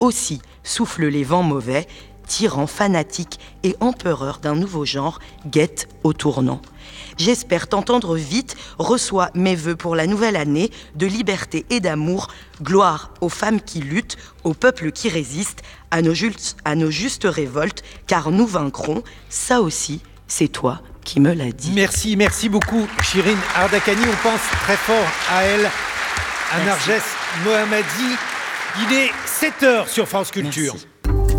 Aussi soufflent les vents mauvais, tyran fanatique et empereur d'un nouveau genre guette au tournant. J'espère t'entendre vite, reçois mes vœux pour la nouvelle année de liberté et d'amour, gloire aux femmes qui luttent, aux peuples qui résistent, à nos justes révoltes, car nous vaincrons, ça aussi, c'est toi qui me l'as dit. Merci beaucoup Shirin Ardakani, on pense très fort à elle, à Narges Mohammadi. Il est 7h sur France Culture. Merci.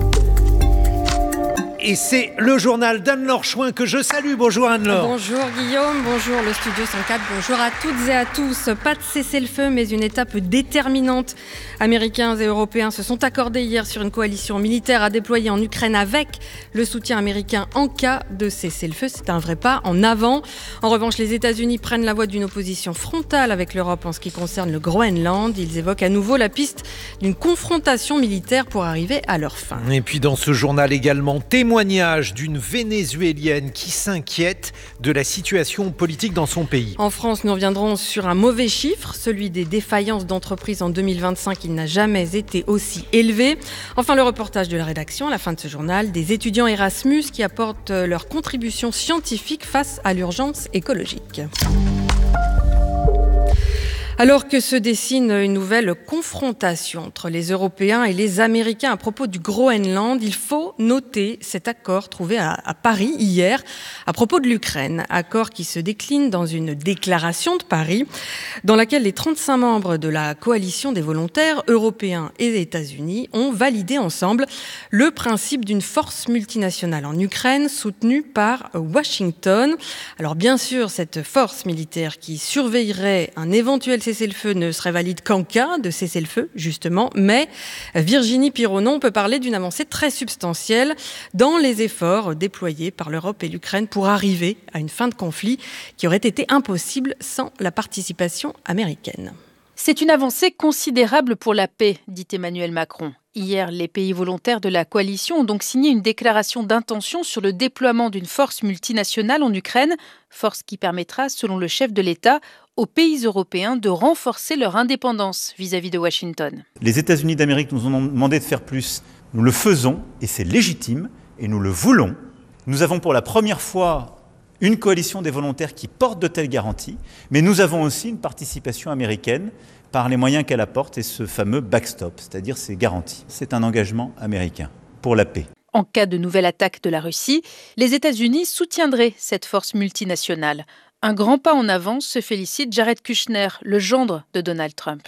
Et c'est le journal d'Anne-Laure Chouin que je salue. Bonjour Anne-Laure. Bonjour Guillaume, bonjour le Studio 104, bonjour à toutes et à tous. Pas de cessez-le-feu, mais une étape déterminante. Américains et Européens se sont accordés hier sur une coalition militaire à déployer en Ukraine avec le soutien américain en cas de cessez-le-feu. C'est un vrai pas en avant. En revanche, les États-Unis prennent la voie d'une opposition frontale avec l'Europe en ce qui concerne le Groenland. Ils évoquent à nouveau la piste d'une confrontation militaire pour arriver à leur fin. Et puis dans ce journal également, témoignage d'une Vénézuélienne qui s'inquiète de la situation politique dans son pays. En France, nous reviendrons sur un mauvais chiffre, celui des défaillances d'entreprises en 2025. Il n'a jamais été aussi élevé. Enfin, le reportage de la rédaction à la fin de ce journal, des étudiants Erasmus qui apportent leur contribution scientifique face à l'urgence écologique. Alors que se dessine une nouvelle confrontation entre les Européens et les Américains à propos du Groenland, il faut noter cet accord trouvé à Paris hier à propos de l'Ukraine. Accord qui se décline dans une déclaration de Paris dans laquelle les 35 membres de la coalition des volontaires européens et États-Unis ont validé ensemble le principe d'une force multinationale en Ukraine soutenue par Washington. Alors bien sûr, cette force militaire qui surveillerait un éventuel cessez-le-feu ne serait valide qu'en cas de cessez-le-feu, justement. Mais Virginie Pironon peut parler d'une avancée très substantielle dans les efforts déployés par l'Europe et l'Ukraine pour arriver à une fin de conflit qui aurait été impossible sans la participation américaine. C'est une avancée considérable pour la paix, dit Emmanuel Macron. Hier, les pays volontaires de la coalition ont donc signé une déclaration d'intention sur le déploiement d'une force multinationale en Ukraine, force qui permettra, selon le chef de l'État, aux pays européens de renforcer leur indépendance vis-à-vis de Washington. Les États-Unis d'Amérique nous ont demandé de faire plus. Nous le faisons et c'est légitime et nous le voulons. Nous avons pour la première fois une coalition des volontaires qui porte de telles garanties, mais nous avons aussi une participation américaine par les moyens qu'elle apporte et ce fameux backstop, c'est-à-dire ces garanties. C'est un engagement américain pour la paix. En cas de nouvelle attaque de la Russie, les États-Unis soutiendraient cette force multinationale. Un grand pas en avant, se félicite Jared Kushner, le gendre de Donald Trump.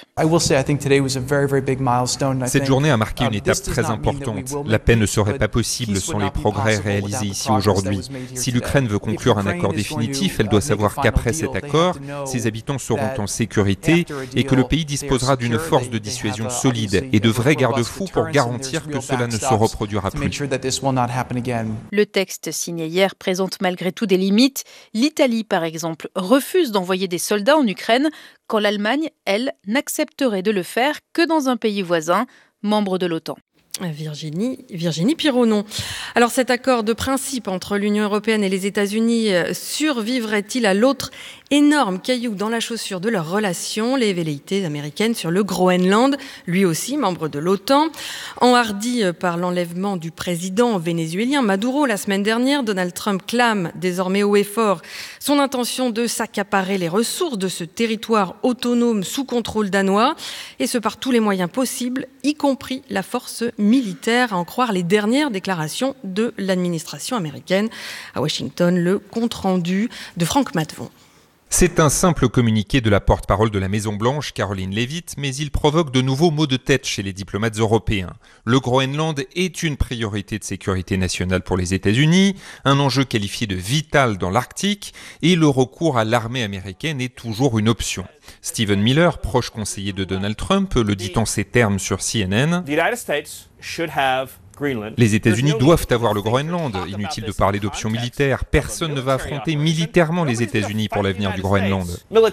Cette journée a marqué une étape très importante. La paix ne serait pas possible sans les progrès réalisés ici aujourd'hui. Si l'Ukraine veut conclure un accord définitif, elle doit savoir qu'après cet accord, ses habitants seront en sécurité et que le pays disposera d'une force de dissuasion solide et de vrais garde-fous pour garantir que cela ne se reproduira plus. Le texte signé hier présente malgré tout des limites. L'Italie, par exemple, refuse d'envoyer des soldats en Ukraine, quand l'Allemagne, elle, n'accepterait de le faire que dans un pays voisin, membre de l'OTAN. Virginie Pironon. Alors cet accord de principe entre l'Union européenne et les États-Unis survivrait-il à l'autre énorme caillou dans la chaussure de leur relation, les velléités américaines sur le Groenland, lui aussi membre de l'OTAN. Enhardi par l'enlèvement du président vénézuélien Maduro la semaine dernière, Donald Trump clame désormais haut et fort son intention de s'accaparer les ressources de ce territoire autonome sous contrôle danois, et ce par tous les moyens possibles, y compris la force militaire, à en croire les dernières déclarations de l'administration américaine. À Washington, le compte-rendu de Franck Matvon. C'est un simple communiqué de la porte-parole de la Maison-Blanche, Caroline Leavitt, mais il provoque de nouveaux maux de tête chez les diplomates européens. Le Groenland est une priorité de sécurité nationale pour les États-Unis, un enjeu qualifié de vital dans l'Arctique, et le recours à l'armée américaine est toujours une option. Stephen Miller, proche conseiller de Donald Trump, le dit en ces termes sur CNN. Les États-Unis doivent avoir le Groenland. Inutile de parler d'options militaires. Personne ne va affronter militairement les États-Unis pour l'avenir du Groenland.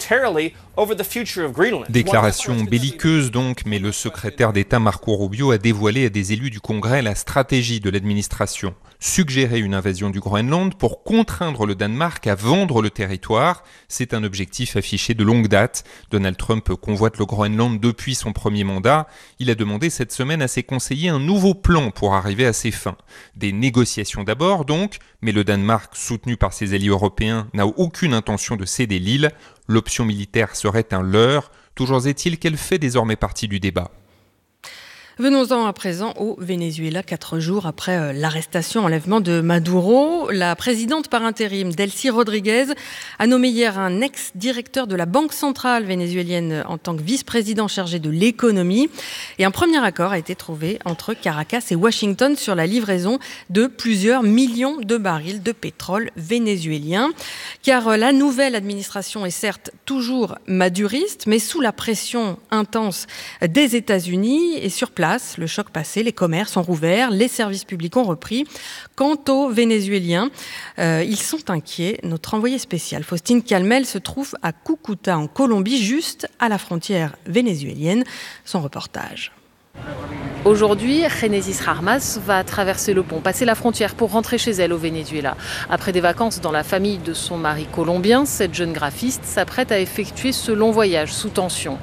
Déclaration belliqueuse donc, mais le secrétaire d'État Marco Rubio a dévoilé à des élus du Congrès la stratégie de l'administration. Suggérer une invasion du Groenland pour contraindre le Danemark à vendre le territoire, c'est un objectif affiché de longue date. Donald Trump convoite le Groenland depuis son premier mandat. Il a demandé cette semaine à ses conseillers un nouveau plan pour arriver à ses fins. Des négociations d'abord donc, mais le Danemark, soutenu par ses alliés européens, n'a aucune intention de céder l'île. L'option militaire serait un leurre. Toujours est-il qu'elle fait désormais partie du débat. Venons-en à présent au Venezuela, 4 jours après l'arrestation-enlèvement de Maduro. La présidente par intérim, Delcy Rodriguez, a nommé hier un ex-directeur de la Banque centrale vénézuélienne en tant que vice-président chargé de l'économie. Et un premier accord a été trouvé entre Caracas et Washington sur la livraison de plusieurs millions de barils de pétrole vénézuélien. Car la nouvelle administration est certes toujours maduriste, mais sous la pression intense des États-Unis et sur place. Le choc passé, les commerces ont rouvert, les services publics ont repris. Quant aux Vénézuéliens, ils sont inquiets. Notre envoyé spécial, Faustine Calmel, se trouve à Cúcuta, en Colombie, juste à la frontière vénézuélienne. Son reportage. Aujourd'hui, Génésis Armas va traverser le pont, passer la frontière pour rentrer chez elle au Venezuela. Après des vacances dans la famille de son mari colombien, cette jeune graphiste s'apprête à effectuer ce long voyage sous tension.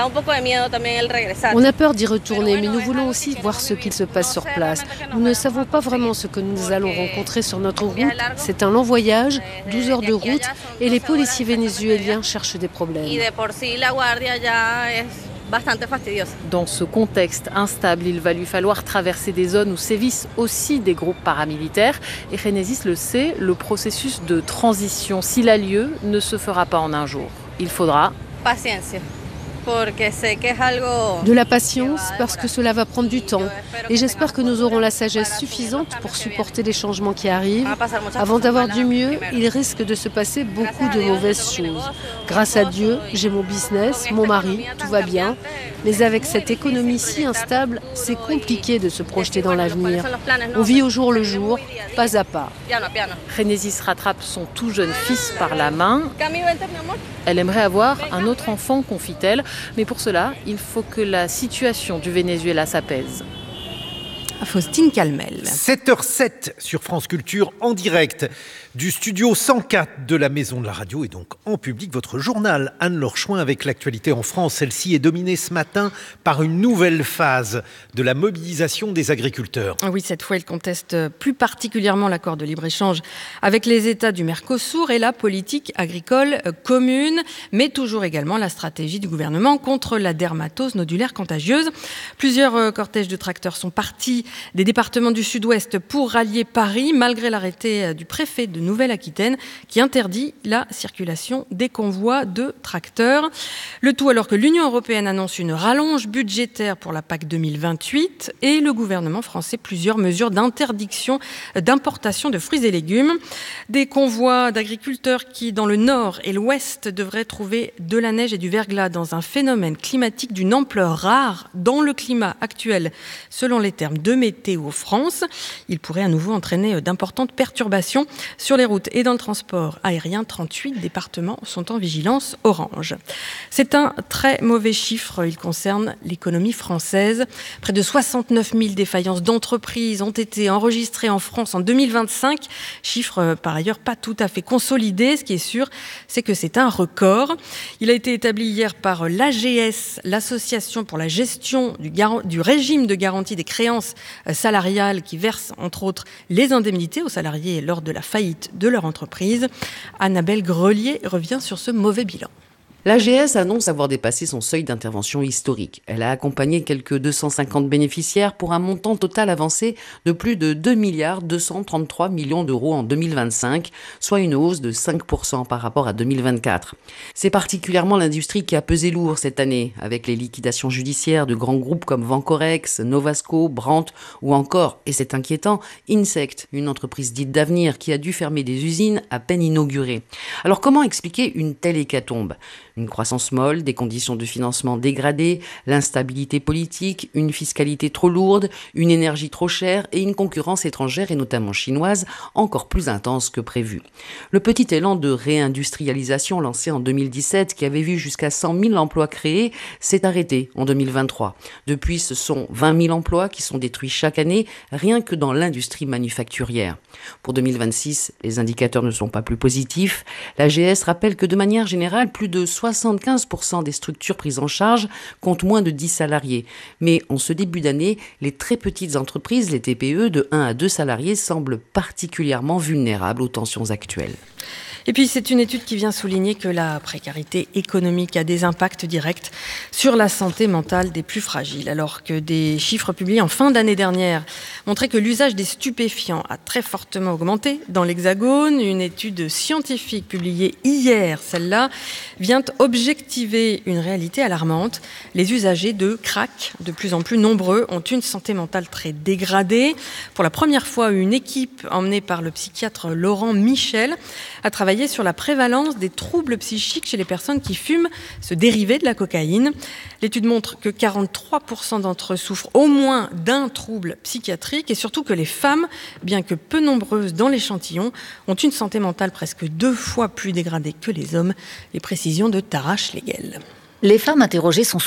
On a peur d'y retourner, mais nous voulons aussi voir ce qu'il se passe sur place. Nous ne savons pas vraiment ce que nous allons rencontrer sur notre route. C'est un long voyage, 12 heures de route, et les policiers vénézuéliens cherchent des problèmes. Dans ce contexte instable, il va lui falloir traverser des zones où sévissent aussi des groupes paramilitaires. Et Génésis le sait, le processus de transition, s'il a lieu, ne se fera pas en un jour. Il faudra de la patience, parce que cela va prendre du temps. Et j'espère que nous aurons la sagesse suffisante pour supporter les changements qui arrivent. Avant d'avoir du mieux, il risque de se passer beaucoup de mauvaises choses. Grâce à Dieu, j'ai mon business, mon mari, tout va bien. Mais avec cette économie si instable, c'est compliqué de se projeter dans l'avenir. On vit au jour le jour, pas à pas. Génésis rattrape son tout jeune fils par la main. Elle aimerait avoir un autre enfant, confie-t-elle, mais pour cela, il faut que la situation du Venezuela s'apaise. Faustine Calmel. 7h07 sur France Culture, en direct du studio 104 de la Maison de la Radio et donc en public, votre journal Anne-Laure Chouin avec l'actualité en France. Celle-ci est dominée ce matin par une nouvelle phase de la mobilisation des agriculteurs. Oui, cette fois, ils contestent plus particulièrement l'accord de libre-échange avec les États du Mercosur et la politique agricole commune, mais toujours également la stratégie du gouvernement contre la dermatose nodulaire contagieuse. Plusieurs cortèges de tracteurs sont partis des départements du Sud-Ouest pour rallier Paris, malgré l'arrêté du préfet de Nouvelle-Aquitaine qui interdit la circulation des convois de tracteurs. Le tout alors que l'Union européenne annonce une rallonge budgétaire pour la PAC 2028 et le gouvernement français plusieurs mesures d'interdiction d'importation de fruits et légumes. Des convois d'agriculteurs qui, dans le nord et l'ouest, devraient trouver de la neige et du verglas dans un phénomène climatique d'une ampleur rare dans le climat actuel, selon les termes de Météo France. Il pourrait à nouveau entraîner d'importantes perturbations sur les routes et dans le transport aérien. 38 départements sont en vigilance orange. C'est un très mauvais chiffre. Il concerne l'économie française. Près de 69 000 défaillances d'entreprises ont été enregistrées en France en 2025. Chiffre par ailleurs pas tout à fait consolidé. Ce qui est sûr, c'est que c'est un record. Il a été établi hier par l'AGS, l'Association pour la gestion du régime de garantie des créances salariales qui verse entre autres les indemnités aux salariés lors de la faillite de leur entreprise. Annabelle Grelier revient sur ce mauvais bilan. L'AGS annonce avoir dépassé son seuil d'intervention historique. Elle a accompagné quelques 250 bénéficiaires pour un montant total avancé de plus de 2,233 milliards d'euros en 2025, soit une hausse de 5% par rapport à 2024. C'est particulièrement l'industrie qui a pesé lourd cette année, avec les liquidations judiciaires de grands groupes comme Vancorex, Novasco, Brandt ou encore, et c'est inquiétant, Insect, une entreprise dite d'avenir qui a dû fermer des usines à peine inaugurées. Alors comment expliquer une telle hécatombe ? Une croissance molle, des conditions de financement dégradées, l'instabilité politique, une fiscalité trop lourde, une énergie trop chère et une concurrence étrangère et notamment chinoise encore plus intense que prévu. Le petit élan de réindustrialisation lancé en 2017 qui avait vu jusqu'à 100 000 emplois créés s'est arrêté en 2023. Depuis, ce sont 20 000 emplois qui sont détruits chaque année, rien que dans l'industrie manufacturière. Pour 2026, les indicateurs ne sont pas plus positifs. L'AGS rappelle que de manière générale, plus de 75% des structures prises en charge comptent moins de 10 salariés. Mais en ce début d'année, les très petites entreprises, les TPE de 1 à 2 salariés, semblent particulièrement vulnérables aux tensions actuelles. Et puis c'est une étude qui vient souligner que la précarité économique a des impacts directs sur la santé mentale des plus fragiles, alors que des chiffres publiés en fin d'année dernière montraient que l'usage des stupéfiants a très fortement augmenté dans l'Hexagone. Une étude scientifique publiée hier, celle-là, vient objectiver une réalité alarmante. Les usagers de crack, de plus en plus nombreux, ont une santé mentale très dégradée. Pour la première fois, une équipe emmenée par le psychiatre Laurent Michel a travaillé sur la prévalence des troubles psychiques chez les personnes qui fument ce dérivé de la cocaïne. L'étude montre que 43% d'entre eux souffrent au moins d'un trouble psychiatrique et surtout que les femmes, bien que peu nombreuses dans l'échantillon, ont une santé mentale presque 2 fois plus dégradée que les hommes. Les précisions de Tara Schlegel. Les femmes interrogées sont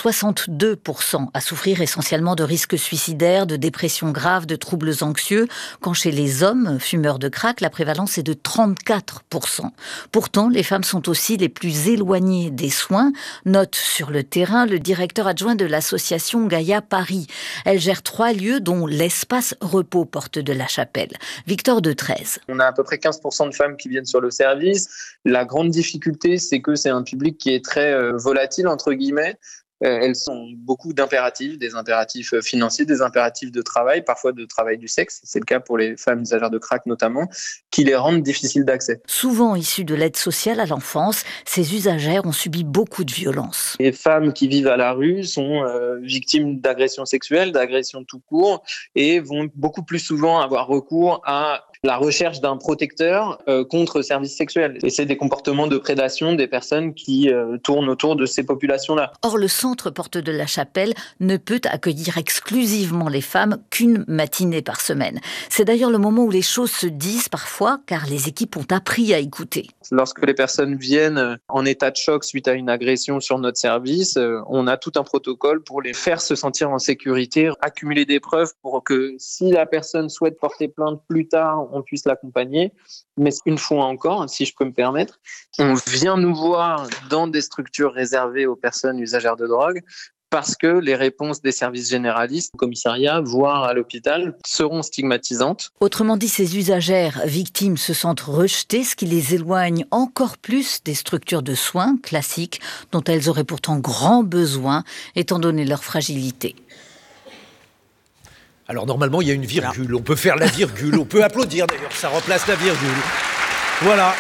62% à souffrir essentiellement de risques suicidaires, de dépression grave, de troubles anxieux, quand chez les hommes fumeurs de crack, la prévalence est de 34%. Pourtant, les femmes sont aussi les plus éloignées des soins, note sur le terrain le directeur adjoint de l'association Gaïa Paris. Elle gère 3 lieux, dont l'espace repos porte de la Chapelle. Victor Detreze. On a à peu près 15% de femmes qui viennent sur le service. La grande difficulté, c'est que c'est un public qui est très volatile, entre guillemets. Elles ont beaucoup d'impératifs, des impératifs financiers, des impératifs de travail, parfois de travail du sexe, c'est le cas pour les femmes usagères de crack notamment, qui les rendent difficiles d'accès. Souvent issues de l'aide sociale à l'enfance, ces usagères ont subi beaucoup de violences. Les femmes qui vivent à la rue sont victimes d'agressions sexuelles, d'agressions tout court, et vont beaucoup plus souvent avoir recours à la recherche d'un protecteur contre services sexuels. Et c'est des comportements de prédation des personnes qui tournent autour de ces populations-là. Or, le centre Porte de la Chapelle ne peut accueillir exclusivement les femmes qu'une matinée par semaine. C'est d'ailleurs le moment où les choses se disent parfois, car les équipes ont appris à écouter. Lorsque les personnes viennent en état de choc suite à une agression sur notre service, on a tout un protocole pour les faire se sentir en sécurité, accumuler des preuves pour que si la personne souhaite porter plainte plus tard, on puisse l'accompagner. Mais une fois encore, si je peux me permettre, on vient nous voir dans des structures réservées aux personnes usagères de drogue parce que les réponses des services généralistes, au commissariat, voire à l'hôpital, seront stigmatisantes. Autrement dit, ces usagères victimes se sentent rejetées, ce qui les éloigne encore plus des structures de soins classiques dont elles auraient pourtant grand besoin, étant donné leur fragilité. Alors normalement, il y a une virgule. On peut faire la virgule. On peut applaudir d'ailleurs. Ça remplace la virgule. Voilà.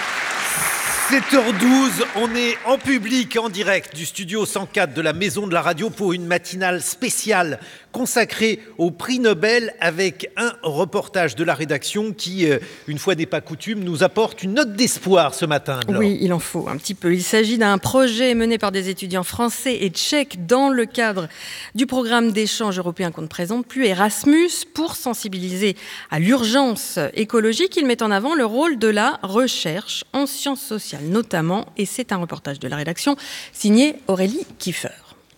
7h12, on est en public, en direct du studio 104 de la Maison de la Radio pour une matinale spéciale consacrée au prix Nobel avec un reportage de la rédaction qui, une fois n'est pas coutume, nous apporte une note d'espoir ce matin. Laure. Oui, il en faut un petit peu. Il s'agit d'un projet mené par des étudiants français et tchèques dans le cadre du programme d'échange européen qu'on ne présente plus, Erasmus, pour sensibiliser à l'urgence écologique. Il met en avant le rôle de la recherche en sciences sociales notamment, et c'est un reportage de la rédaction signé Aurélie Kiefer.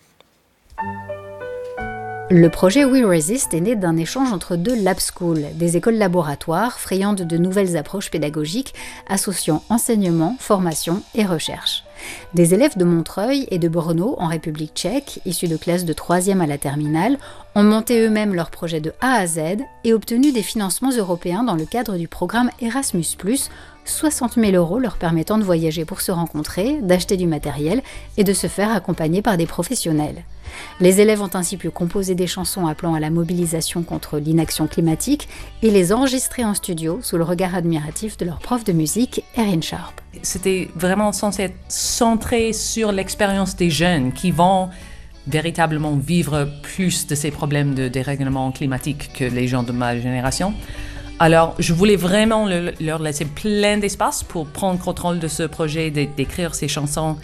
Le projet We Resist est né d'un échange entre 2 lab schools, des écoles laboratoires friandes de nouvelles approches pédagogiques associant enseignement, formation et recherche. Des élèves de Montreuil et de Brno, en République tchèque, issus de classes de 3e à la terminale, ont monté eux-mêmes leur projet de A à Z et obtenu des financements européens dans le cadre du programme Erasmus+, 60 000 € leur permettant de voyager pour se rencontrer, d'acheter du matériel et de se faire accompagner par des professionnels. Les élèves ont ainsi pu composer des chansons appelant à la mobilisation contre l'inaction climatique et les enregistrer en studio sous le regard admiratif de leur prof de musique, Erin Sharp. C'était vraiment censé être centré sur l'expérience des jeunes qui vont véritablement vivre plus de ces problèmes de dérèglement climatique que les gens de ma génération. Alors, je voulais vraiment leur laisser plein d'espace pour prendre contrôle de ce projet, d'écrire ces chansons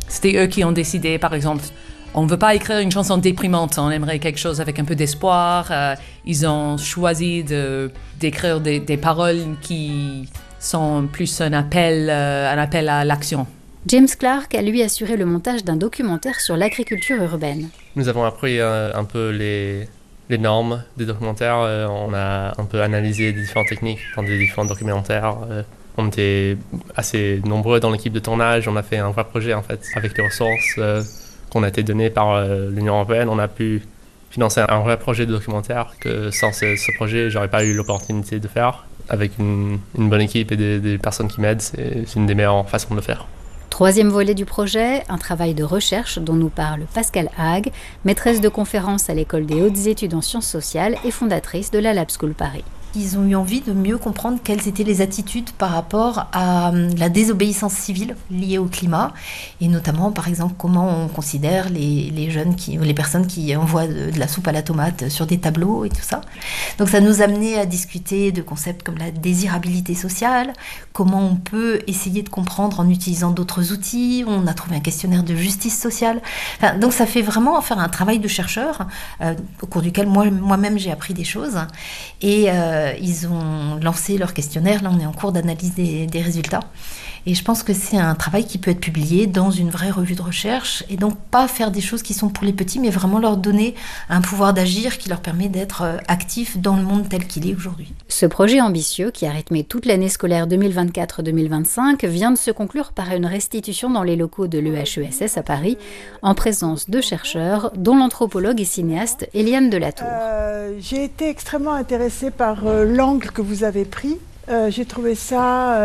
C'était eux qui ont décidé, par exemple, on ne veut pas écrire une chanson déprimante, on aimerait quelque chose avec un peu d'espoir. Ils ont choisi d'écrire des paroles qui sont plus un appel à l'action. James Clark a lui assuré le montage d'un documentaire sur l'agriculture urbaine. Nous avons appris un peu les normes des documentaires. On a un peu analysé les différentes techniques dans des différents documentaires. On était assez nombreux dans l'équipe de tournage. On a fait un vrai projet en fait, avec les ressources qu'on a été données par l'Union européenne. On a pu financer un vrai projet de documentaire que sans ce projet, j'aurais pas eu l'opportunité de faire. Avec une bonne équipe et des personnes qui m'aident, c'est une des meilleures façons de le faire. Troisième volet du projet, un travail de recherche dont nous parle Pascale Hague, maîtresse de conférences à l'École des hautes études en sciences sociales et fondatrice de la Lab School Paris. Ils ont eu envie de mieux comprendre quelles étaient les attitudes par rapport à la désobéissance civile liée au climat, et notamment, par exemple, comment on considère les jeunes les personnes qui envoient de la soupe à la tomate sur des tableaux et tout ça. Donc ça nous a amené à discuter de concepts comme la désirabilité sociale, comment on peut essayer de comprendre en utilisant d'autres outils. On a trouvé un questionnaire de justice sociale. Enfin, donc ça fait vraiment faire un travail de chercheur au cours duquel moi-même j'ai appris des choses. Et ils ont lancé leur questionnaire, là on est en cours d'analyse des résultats. Et je pense que c'est un travail qui peut être publié dans une vraie revue de recherche, et donc pas faire des choses qui sont pour les petits, mais vraiment leur donner un pouvoir d'agir qui leur permet d'être actifs dans le monde tel qu'il est aujourd'hui. Ce projet ambitieux, qui a rythmé toute l'année scolaire 2024-2025, vient de se conclure par une restitution dans les locaux de l'EHESS à Paris, en présence de chercheurs, dont l'anthropologue et cinéaste Eliane Delatour. J'ai été extrêmement intéressée par l'angle que vous avez pris. J'ai trouvé ça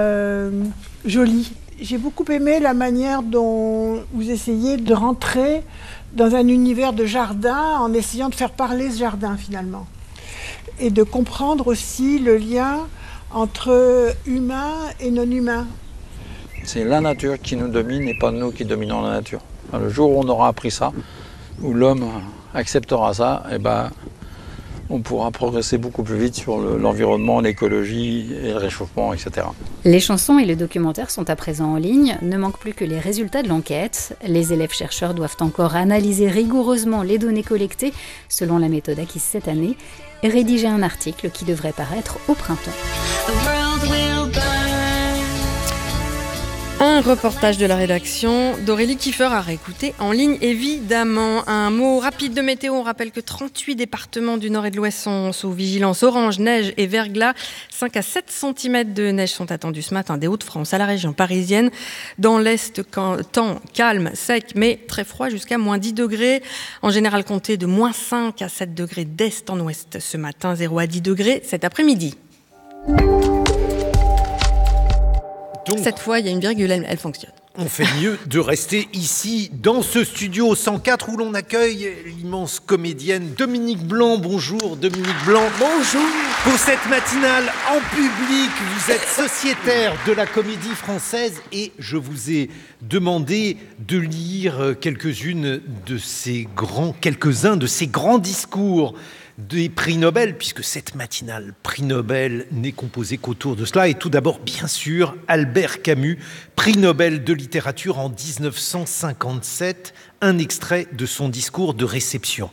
joli. J'ai beaucoup aimé la manière dont vous essayez de rentrer dans un univers de jardin en essayant de faire parler ce jardin finalement. Et de comprendre aussi le lien entre humain et non-humain. C'est la nature qui nous domine et pas nous qui dominons la nature. Le jour où on aura appris ça, où l'homme acceptera ça, on pourra progresser beaucoup plus vite sur l'environnement, l'écologie et le réchauffement, etc. Les chansons et le documentaire sont à présent en ligne. Ne manque plus que les résultats de l'enquête. Les élèves-chercheurs doivent encore analyser rigoureusement les données collectées, selon la méthode acquise cette année, et rédiger un article qui devrait paraître au printemps. Un reportage de la rédaction d'Aurélie Kiefer à réécouter en ligne, évidemment. Un mot rapide de météo. On rappelle que 38 départements du nord et de l'ouest sont sous vigilance orange, neige et verglas. 5 à 7 cm de neige sont attendus ce matin des Hauts-de-France à la région parisienne. Dans l'est, temps calme, sec, mais très froid jusqu'à moins 10 degrés. En général, comptez de moins 5 à 7 degrés d'est en ouest ce matin, 0 à 10 degrés cet après-midi. Donc, cette fois, il y a une virgule, elle fonctionne. On fait mieux de rester ici, dans ce studio 104, où l'on accueille l'immense comédienne Dominique Blanc. Bonjour Dominique Blanc. Bonjour. Pour cette matinale en public, vous êtes sociétaire de la Comédie Française et je vous ai demandé de lire quelques-uns de ces grands discours des prix Nobel, puisque cette matinale prix Nobel n'est composée qu'autour de cela. Et tout d'abord, bien sûr, Albert Camus, prix Nobel de littérature en 1957, un extrait de son discours de réception.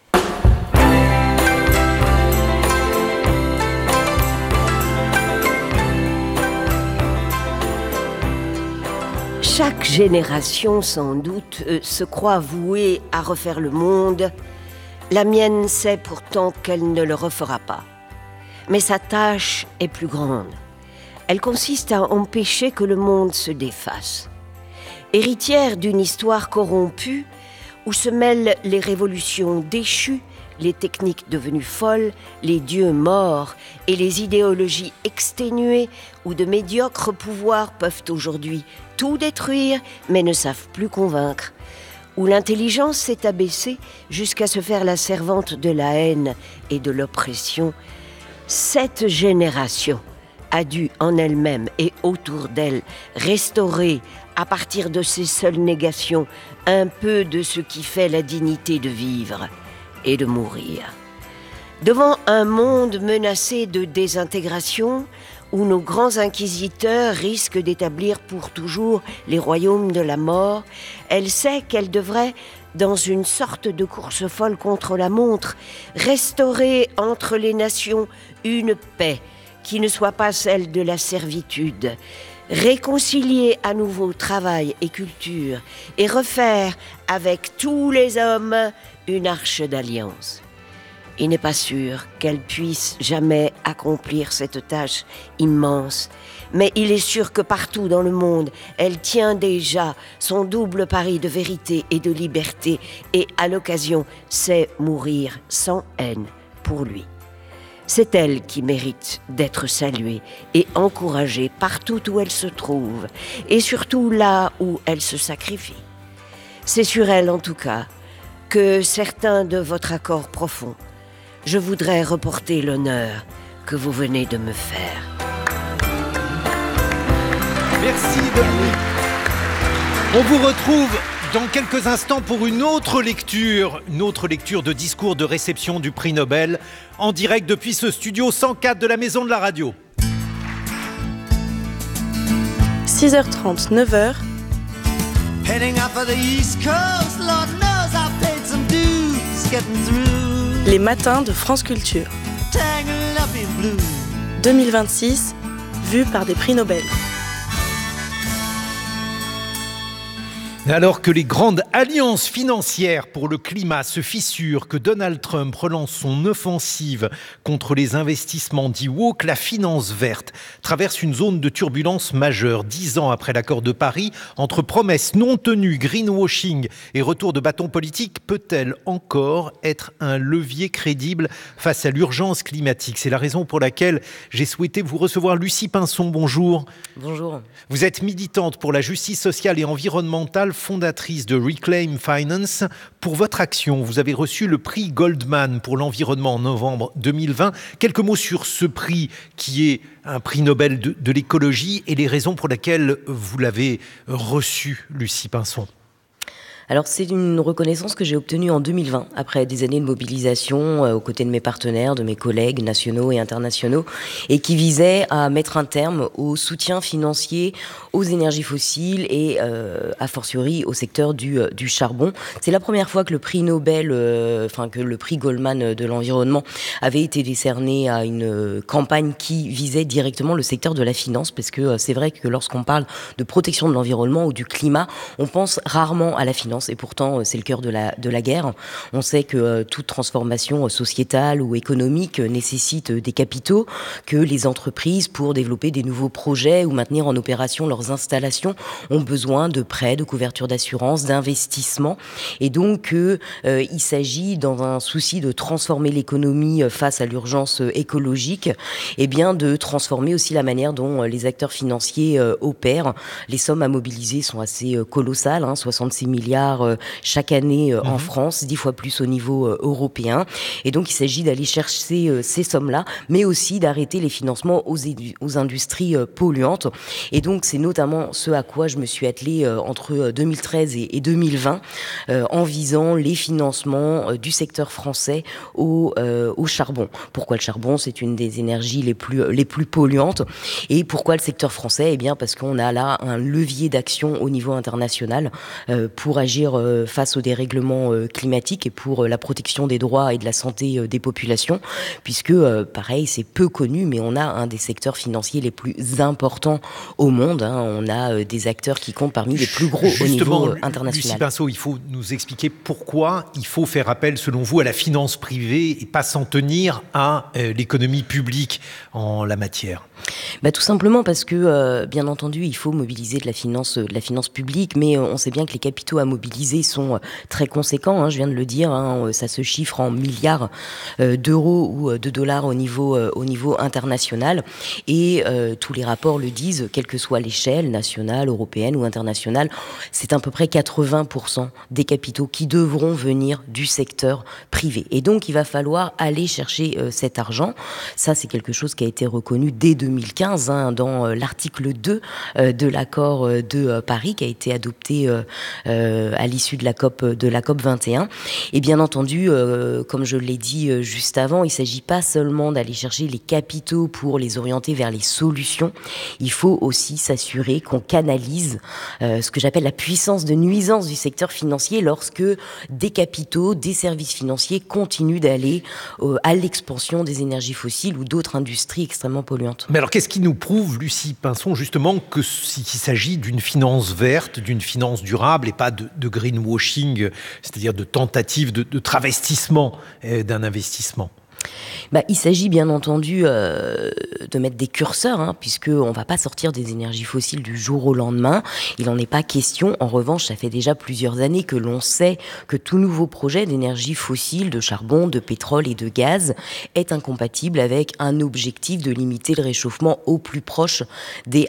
Chaque génération, sans doute, se croit vouée à refaire le monde. La mienne sait pourtant qu'elle ne le refera pas. Mais sa tâche est plus grande. Elle consiste à empêcher que le monde se défasse. Héritière d'une histoire corrompue, où se mêlent les révolutions déchues, les techniques devenues folles, les dieux morts et les idéologies exténuées, où de médiocres pouvoirs peuvent aujourd'hui tout détruire, mais ne savent plus convaincre, où l'intelligence s'est abaissée jusqu'à se faire la servante de la haine et de l'oppression, cette génération a dû en elle-même et autour d'elle restaurer, à partir de ses seules négations, un peu de ce qui fait la dignité de vivre et de mourir. Devant un monde menacé de désintégration, où nos grands inquisiteurs risquent d'établir pour toujours les royaumes de la mort, elle sait qu'elle devrait, dans une sorte de course folle contre la montre, restaurer entre les nations une paix qui ne soit pas celle de la servitude, réconcilier à nouveau travail et culture et refaire avec tous les hommes une arche d'alliance. Il n'est pas sûr qu'elle puisse jamais accomplir cette tâche immense, mais il est sûr que partout dans le monde, elle tient déjà son double pari de vérité et de liberté et à l'occasion sait mourir sans haine pour lui. C'est elle qui mérite d'être saluée et encouragée partout où elle se trouve et surtout là où elle se sacrifie. C'est sur elle en tout cas que certains de votre accord profond, je voudrais reporter l'honneur que vous venez de me faire. Merci Dominique. On vous retrouve dans quelques instants pour une autre lecture de discours de réception du prix Nobel, en direct depuis ce studio 104 de la Maison de la Radio. 6h30, 9h. Les matins de France Culture. 2026, vu par des prix Nobel. Alors que les grandes alliances financières pour le climat se fissurent, que Donald Trump relance son offensive contre les investissements dits woke, la finance verte traverse une zone de turbulence majeure. 10 ans après l'accord de Paris, entre promesses non tenues, greenwashing et retour de bâton politique, peut-elle encore être un levier crédible face à l'urgence climatique ? C'est la raison pour laquelle j'ai souhaité vous recevoir. Lucie Pinson, bonjour. Bonjour. Vous êtes militante pour la justice sociale et environnementale, fondatrice de Reclaim Finance. Pour votre action, vous avez reçu le prix Goldman pour l'environnement en novembre 2020. Quelques mots sur ce prix qui est un prix Nobel de l'écologie et les raisons pour lesquelles vous l'avez reçu, Lucie Pinson. Alors c'est une reconnaissance que j'ai obtenue en 2020, après des années de mobilisation aux côtés de mes partenaires, de mes collègues nationaux et internationaux, et qui visait à mettre un terme au soutien financier aux énergies fossiles et a fortiori au secteur du charbon. C'est la première fois que le prix Nobel, que le prix Goldman de l'environnement avait été décerné à une campagne qui visait directement le secteur de la finance, parce que c'est vrai que lorsqu'on parle de protection de l'environnement ou du climat, on pense rarement à la finance. Et pourtant, c'est le cœur de la guerre. On sait que toute transformation sociétale ou économique nécessite des capitaux, que les entreprises, pour développer des nouveaux projets ou maintenir en opération leurs installations, ont besoin de prêts, de couverture d'assurance, d'investissements. Et donc, il s'agit, dans un souci de transformer l'économie face à l'urgence écologique, eh bien, de transformer aussi la manière dont les acteurs financiers opèrent. Les sommes à mobiliser sont assez colossales, 66 milliards chaque année en France, 10 fois plus au niveau européen. Et donc, il s'agit d'aller chercher ces sommes-là, mais aussi d'arrêter les financements aux industries polluantes. Et donc, c'est notamment ce à quoi je me suis attelée entre 2013 et 2020, en visant les financements du secteur français au charbon. Pourquoi le charbon ? C'est une des énergies les plus polluantes. Et pourquoi le secteur français ? Eh bien, parce qu'on a là un levier d'action au niveau international pour agir face au dérèglement climatique et pour la protection des droits et de la santé des populations, puisque, pareil, c'est peu connu, mais on a un des secteurs financiers les plus importants au monde. On a des acteurs qui comptent parmi les plus gros au niveau international. Lucie Pinson, il faut nous expliquer pourquoi il faut faire appel, selon vous, à la finance privée et pas s'en tenir à l'économie publique en la matière. Tout simplement parce que, bien entendu, il faut mobiliser de la finance publique, mais on sait bien que les capitaux à mobiliser sont très conséquents, je viens de le dire, ça se chiffre en milliards d'euros ou de dollars au niveau international, et tous les rapports le disent, quelle que soit l'échelle, nationale, européenne ou internationale, c'est à peu près 80% des capitaux qui devront venir du secteur privé. Et donc, il va falloir aller chercher cet argent. Ça, c'est quelque chose qui a été reconnu dès 2015 dans l'article 2 de l'accord de Paris, qui a été adopté à l'issue de la COP 21. Et bien entendu, comme je l'ai dit juste avant, il ne s'agit pas seulement d'aller chercher les capitaux pour les orienter vers les solutions. Il faut aussi s'assurer qu'on canalise ce que j'appelle la puissance de nuisance du secteur financier lorsque des capitaux, des services financiers continuent d'aller à l'expansion des énergies fossiles ou d'autres industries extrêmement polluantes. Mais alors qu'est-ce qui nous prouve, Lucie Pinson, justement, qu'il s'agit d'une finance verte, d'une finance durable et pas de greenwashing, c'est-à-dire de tentative de travestissement d'un investissement? Il s'agit bien entendu de mettre des curseurs, puisqu'on ne va pas sortir des énergies fossiles du jour au lendemain. Il n'en est pas question. En revanche, ça fait déjà plusieurs années que l'on sait que tout nouveau projet d'énergie fossile, de charbon, de pétrole et de gaz est incompatible avec un objectif de limiter le réchauffement au plus proche des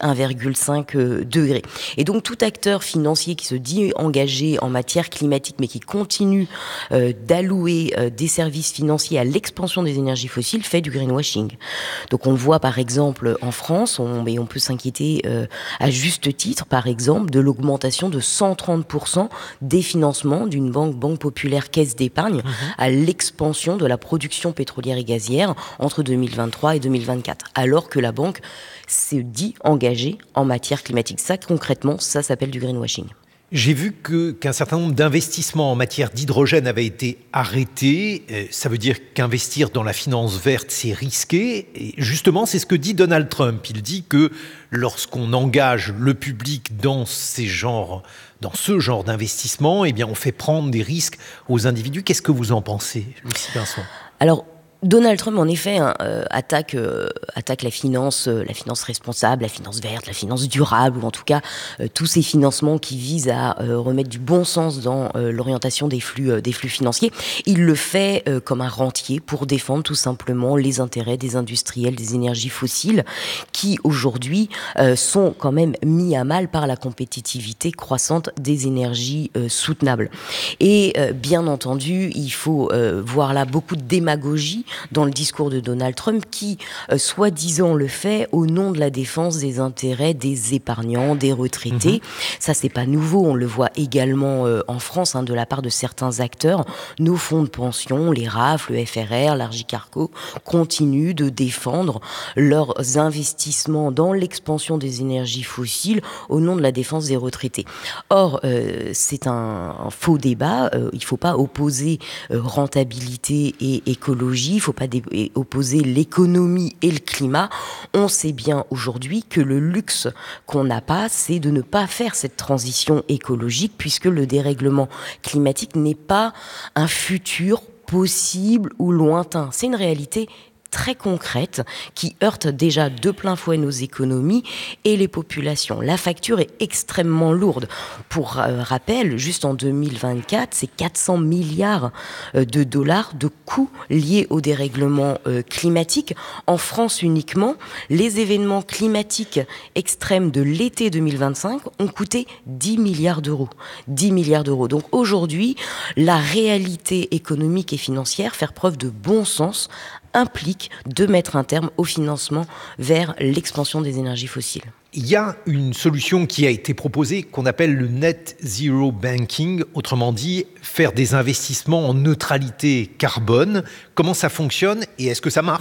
1,5 degrés. Et donc tout acteur financier qui se dit engagé en matière climatique mais qui continue d'allouer des services financiers à l'expansion des énergies fossiles fait du greenwashing. Donc on le voit par exemple en France, on peut s'inquiéter à juste titre par exemple de l'augmentation de 130% des financements d'une banque populaire caisse d'épargne à l'expansion de la production pétrolière et gazière entre 2023 et 2024, alors que la banque se dit engagée en matière climatique. Ça concrètement, ça s'appelle du greenwashing. J'ai vu qu'un certain nombre d'investissements en matière d'hydrogène avaient été arrêtés. Ça veut dire qu'investir dans la finance verte, c'est risqué. Et justement, c'est ce que dit Donald Trump. Il dit que lorsqu'on engage le public dans ce genre d'investissement, eh bien, on fait prendre des risques aux individus. Qu'est-ce que vous en pensez, Lucie Pinson ? Alors, Donald Trump, en effet, attaque la finance responsable, la finance verte, la finance durable, ou en tout cas tous ces financements qui visent à remettre du bon sens dans l'orientation des flux financiers. Il le fait comme un rentier pour défendre tout simplement les intérêts des industriels des énergies fossiles qui aujourd'hui sont quand même mis à mal par la compétitivité croissante des énergies soutenables. Et bien entendu, il faut voir là beaucoup de démagogie dans le discours de Donald Trump qui, soi-disant, le fait au nom de la défense des intérêts des épargnants, des retraités. Ça, c'est pas nouveau. On le voit également en France, de la part de certains acteurs. Nos fonds de pension, les RAF, le FRR, l'Argicarco, continuent de défendre leurs investissements dans l'expansion des énergies fossiles au nom de la défense des retraités. Or, c'est un faux débat. Il ne faut pas opposer rentabilité et écologie. Il ne faut pas opposer l'économie et le climat. On sait bien aujourd'hui que le luxe qu'on n'a pas, c'est de ne pas faire cette transition écologique puisque le dérèglement climatique n'est pas un futur possible ou lointain. C'est une réalité très concrète qui heurte déjà de plein fouet nos économies et les populations. La facture est extrêmement lourde. Pour rappel, juste en 2024, c'est 400 milliards de dollars de coûts liés au dérèglement climatique. En France uniquement, les événements climatiques extrêmes de l'été 2025 ont coûté 10 milliards d'euros. 10 milliards d'euros. Donc aujourd'hui, la réalité économique et financière, faire preuve de bon sens, implique de mettre un terme au financement vers l'expansion des énergies fossiles. Il y a une solution qui a été proposée qu'on appelle le Net Zero Banking, autrement dit, faire des investissements en neutralité carbone. Comment ça fonctionne et est-ce que ça marche ?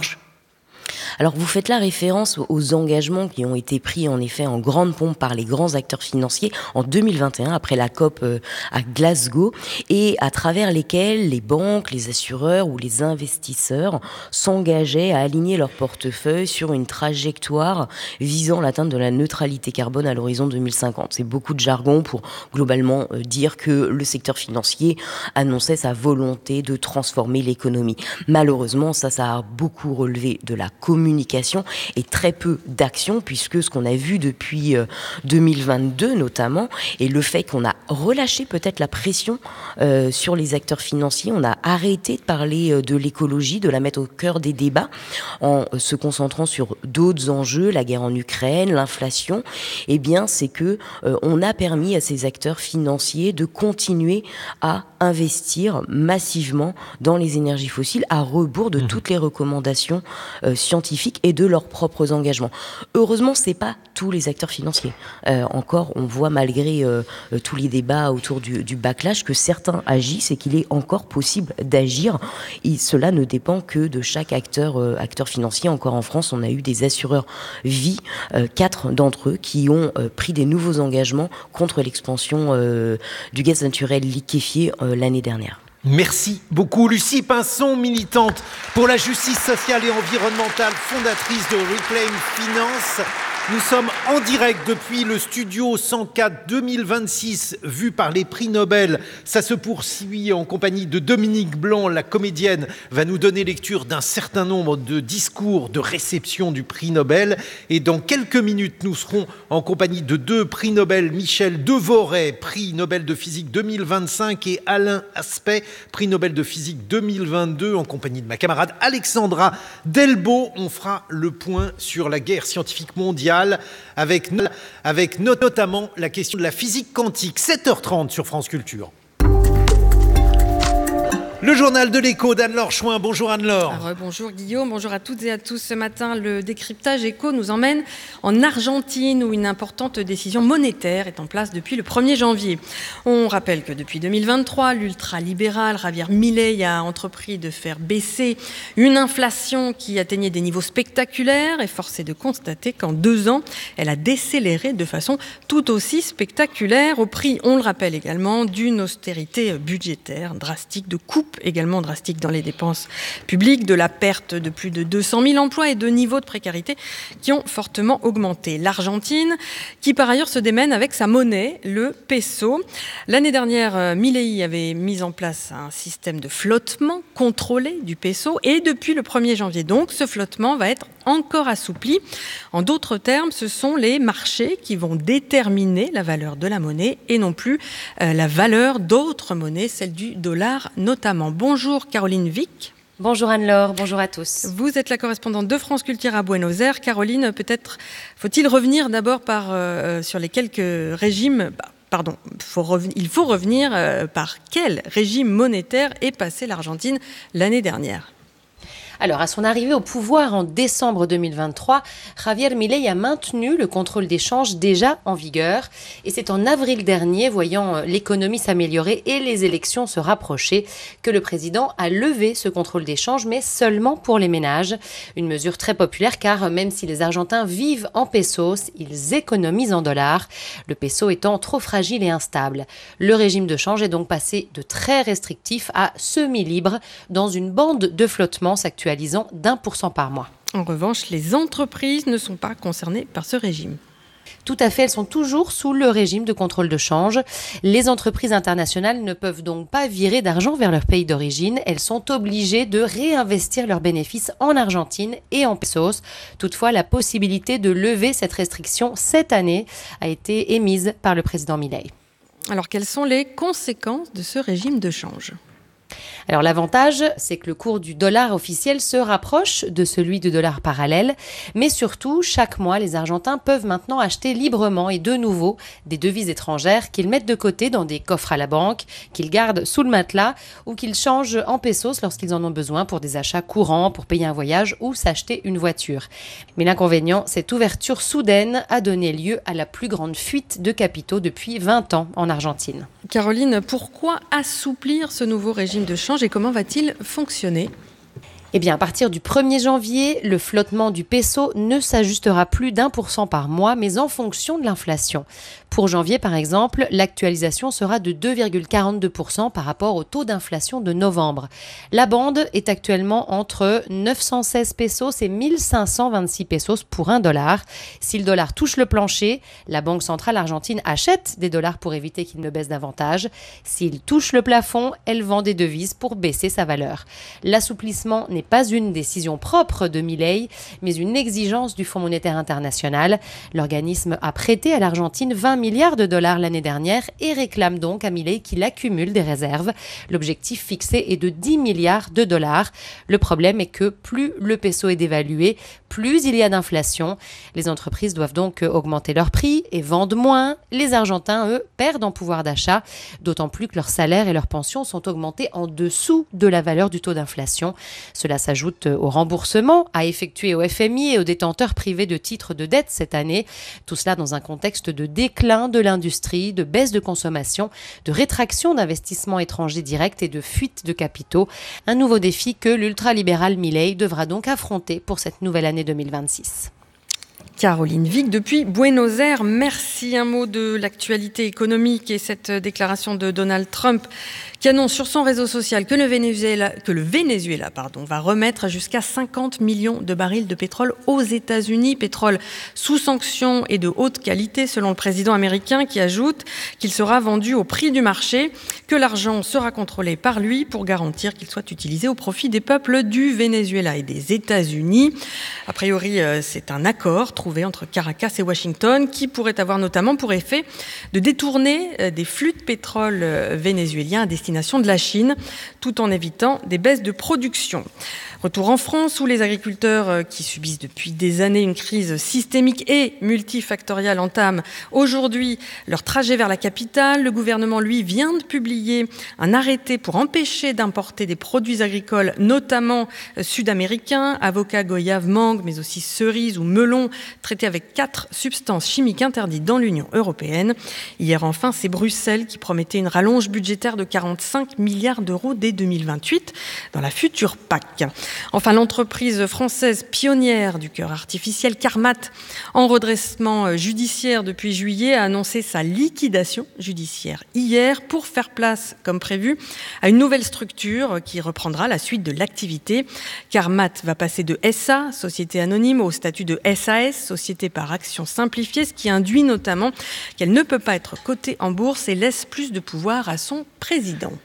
Alors vous faites là référence aux engagements qui ont été pris en effet en grande pompe par les grands acteurs financiers en 2021 après la COP à Glasgow et à travers lesquels les banques, les assureurs ou les investisseurs s'engageaient à aligner leur portefeuille sur une trajectoire visant l'atteinte de la neutralité carbone à l'horizon 2050. C'est beaucoup de jargon pour globalement dire que le secteur financier annonçait sa volonté de transformer l'économie. Malheureusement, ça a beaucoup relevé de la communication et très peu d'action puisque ce qu'on a vu depuis 2022 notamment et le fait qu'on a relâché peut-être la pression sur les acteurs financiers, on a arrêté de parler de l'écologie, de la mettre au cœur des débats en se concentrant sur d'autres enjeux, la guerre en Ukraine, l'inflation, eh bien c'est que on a permis à ces acteurs financiers de continuer à investir massivement dans les énergies fossiles à rebours de toutes les recommandations scientifiques scientifiques et de leurs propres engagements. Heureusement, c'est pas tous les acteurs financiers. Encore, on voit malgré tous les débats autour du backlash que certains agissent et qu'il est encore possible d'agir. Et cela ne dépend que de chaque acteur financier. Encore en France, on a eu des assureurs vie, 4 d'entre eux qui ont pris des nouveaux engagements contre l'expansion du gaz naturel liquéfié l'année dernière. Merci beaucoup Lucie Pinson, militante pour la justice sociale et environnementale, fondatrice de Reclaim Finance. Nous sommes en direct depuis le studio 104 2026, vu par les prix Nobel. Ça se poursuit en compagnie de Dominique Blanc, la comédienne, va nous donner lecture d'un certain nombre de discours de réception du prix Nobel. Et dans quelques minutes, nous serons en compagnie de 2 prix Nobel, Michel Devoret, prix Nobel de physique 2025, et Alain Aspect, prix Nobel de physique 2022, en compagnie de ma camarade Alexandra Delbo. On fera le point sur la guerre scientifique mondiale, avec notamment la question de la physique quantique. 7h30 sur France Culture. Le journal de l'écho d'Anne-Laure Chouin. Bonjour Anne-Laure. Bonjour Guillaume, bonjour à toutes et à tous. Ce matin, le décryptage écho nous emmène en Argentine où une importante décision monétaire est en place depuis le 1er janvier. On rappelle que depuis 2023, l'ultralibéral Javier Milei a entrepris de faire baisser une inflation qui atteignait des niveaux spectaculaires et force est de constater qu'en 2 ans, elle a décéléré de façon tout aussi spectaculaire au prix, on le rappelle également, d'une austérité budgétaire drastique, de coupes également drastique dans les dépenses publiques, de la perte de plus de 200 000 emplois et de niveaux de précarité qui ont fortement augmenté. L'Argentine, qui par ailleurs se démène avec sa monnaie, le peso. L'année dernière, Milei avait mis en place un système de flottement contrôlé du peso et depuis le 1er janvier donc, ce flottement va être encore assoupli. En d'autres termes, ce sont les marchés qui vont déterminer la valeur de la monnaie et non plus la valeur d'autres monnaies, celle du dollar notamment. Bonjour Caroline Vic. Bonjour Anne-Laure, bonjour à tous. Vous êtes la correspondante de France Culture à Buenos Aires. Caroline, peut-être faut-il revenir d'abord sur les quelques régimes... il faut revenir par quel régime monétaire est passée l'Argentine l'année dernière. Alors, à son arrivée au pouvoir en décembre 2023, Javier Milei a maintenu le contrôle des changes déjà en vigueur. Et c'est en avril dernier, voyant l'économie s'améliorer et les élections se rapprocher, que le président a levé ce contrôle des changes, mais seulement pour les ménages. Une mesure très populaire car même si les Argentins vivent en pesos, ils économisent en dollars, le peso étant trop fragile et instable. Le régime de change est donc passé de très restrictif à semi-libre dans une bande de flottement s'actualisant d'1% par mois. En revanche, les entreprises ne sont pas concernées par ce régime. Tout à fait, elles sont toujours sous le régime de contrôle de change. Les entreprises internationales ne peuvent donc pas virer d'argent vers leur pays d'origine. Elles sont obligées de réinvestir leurs bénéfices en Argentine et en pesos. Toutefois, la possibilité de lever cette restriction cette année a été émise par le président Milei. Alors, quelles sont les conséquences de ce régime de change ? Alors l'avantage, c'est que le cours du dollar officiel se rapproche de celui du dollar parallèle, mais surtout, chaque mois, les Argentins peuvent maintenant acheter librement et de nouveau des devises étrangères qu'ils mettent de côté dans des coffres à la banque, qu'ils gardent sous le matelas ou qu'ils changent en pesos lorsqu'ils en ont besoin pour des achats courants, pour payer un voyage ou s'acheter une voiture. Mais l'inconvénient, cette ouverture soudaine a donné lieu à la plus grande fuite de capitaux depuis 20 ans en Argentine. Caroline, pourquoi assouplir ce nouveau régime de change et comment va-t-il fonctionner ? Eh bien, à partir du 1er janvier, le flottement du peso ne s'ajustera plus d'1% par mois, mais en fonction de l'inflation. Pour janvier, par exemple, l'actualisation sera de 2,42% par rapport au taux d'inflation de novembre. La bande est actuellement entre 916 pesos et 1526 pesos pour $1. Si le dollar touche le plancher, la Banque centrale argentine achète des dollars pour éviter qu'il ne baisse davantage. S'il touche le plafond, elle vend des devises pour baisser sa valeur. L'assouplissement n'est pas une décision propre de Milei, mais une exigence du Fonds monétaire international. L'organisme a prêté à l'Argentine 20 milliards de dollars l'année dernière et réclame donc à Milei qu'il accumule des réserves. L'objectif fixé est de 10 milliards de dollars. Le problème est que plus le peso est dévalué, plus il y a d'inflation. Les entreprises doivent donc augmenter leurs prix et vendent moins. Les Argentins, eux, perdent en pouvoir d'achat, d'autant plus que leurs salaires et leurs pensions sont augmentés en dessous de la valeur du taux d'inflation. Cela Cela s'ajoute au remboursement à effectuer au FMI et aux détenteurs privés de titres de dette cette année. Tout cela dans un contexte de déclin de l'industrie, de baisse de consommation, de rétraction d'investissements étrangers directs et de fuite de capitaux. Un nouveau défi que l'ultralibéral Milei devra donc affronter pour cette nouvelle année 2026. Caroline Vic depuis Buenos Aires. Merci. Un mot de l'actualité économique et cette déclaration de Donald Trump qui annonce sur son réseau social que le Venezuela va remettre jusqu'à 50 millions de barils de pétrole aux États-Unis. Pétrole sous sanction et de haute qualité selon le président américain qui ajoute qu'il sera vendu au prix du marché, que l'argent sera contrôlé par lui pour garantir qu'il soit utilisé au profit des peuples du Venezuela et des États-Unis. A priori, c'est un accord trouvé entre Caracas et Washington qui pourrait avoir notamment pour effet de détourner des flux de pétrole vénézuéliens à destination de la Chine, tout en évitant des baisses de production. Retour en France où les agriculteurs qui subissent depuis des années une crise systémique et multifactorielle entament aujourd'hui leur trajet vers la capitale. Le gouvernement, lui, vient de publier un arrêté pour empêcher d'importer des produits agricoles, notamment sud-américains, avocats, goyaves, mangues, mais aussi cerises ou melons, traités avec 4 substances chimiques interdites dans l'Union européenne. Hier, enfin, c'est Bruxelles qui promettait une rallonge budgétaire de 45 milliards d'euros dès 2028 dans la future PAC. Enfin, l'entreprise française pionnière du cœur artificiel, Carmat, en redressement judiciaire depuis juillet, a annoncé sa liquidation judiciaire hier pour faire place, comme prévu, à une nouvelle structure qui reprendra la suite de l'activité. Carmat va passer de SA, société anonyme, au statut de SAS, société par action simplifiée, ce qui induit notamment qu'elle ne peut pas être cotée en bourse et laisse plus de pouvoir à son président.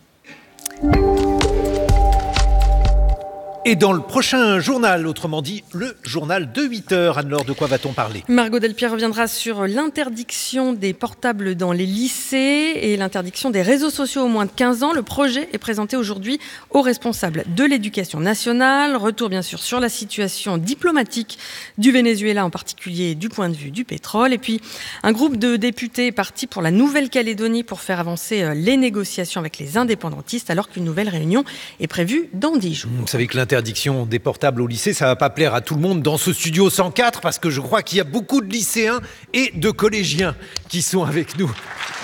Et dans le prochain journal, autrement dit, le journal de 8h, Anne-Laure, de quoi va-t-on parler ? Margot Delpierre reviendra sur l'interdiction des portables dans les lycées et l'interdiction des réseaux sociaux aux moins de 15 ans. Le projet est présenté aujourd'hui aux responsables de l'éducation nationale. Retour bien sûr sur la situation diplomatique du Venezuela, en particulier du point de vue du pétrole. Et puis un groupe de députés est parti pour la Nouvelle-Calédonie pour faire avancer les négociations avec les indépendantistes, alors qu'une nouvelle réunion est prévue dans 10 jours. Vous savez que l'interdiction des portables au lycée, ça ne va pas plaire à tout le monde dans ce studio 104 parce que je crois qu'il y a beaucoup de lycéens et de collégiens qui sont avec nous.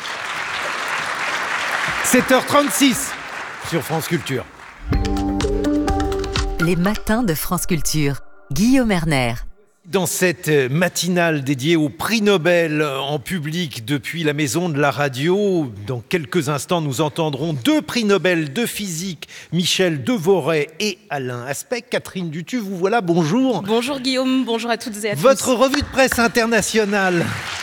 7h36 sur France Culture. Les matins de France Culture. Guillaume Erner. Dans cette matinale dédiée au prix Nobel en public depuis la Maison de la Radio, dans quelques instants, nous entendrons 2 prix Nobel de physique, Michel Devoret et Alain Aspect. Catherine Dutu, vous voilà, bonjour. Bonjour Guillaume, bonjour à toutes et à tous. Votre revue de presse internationale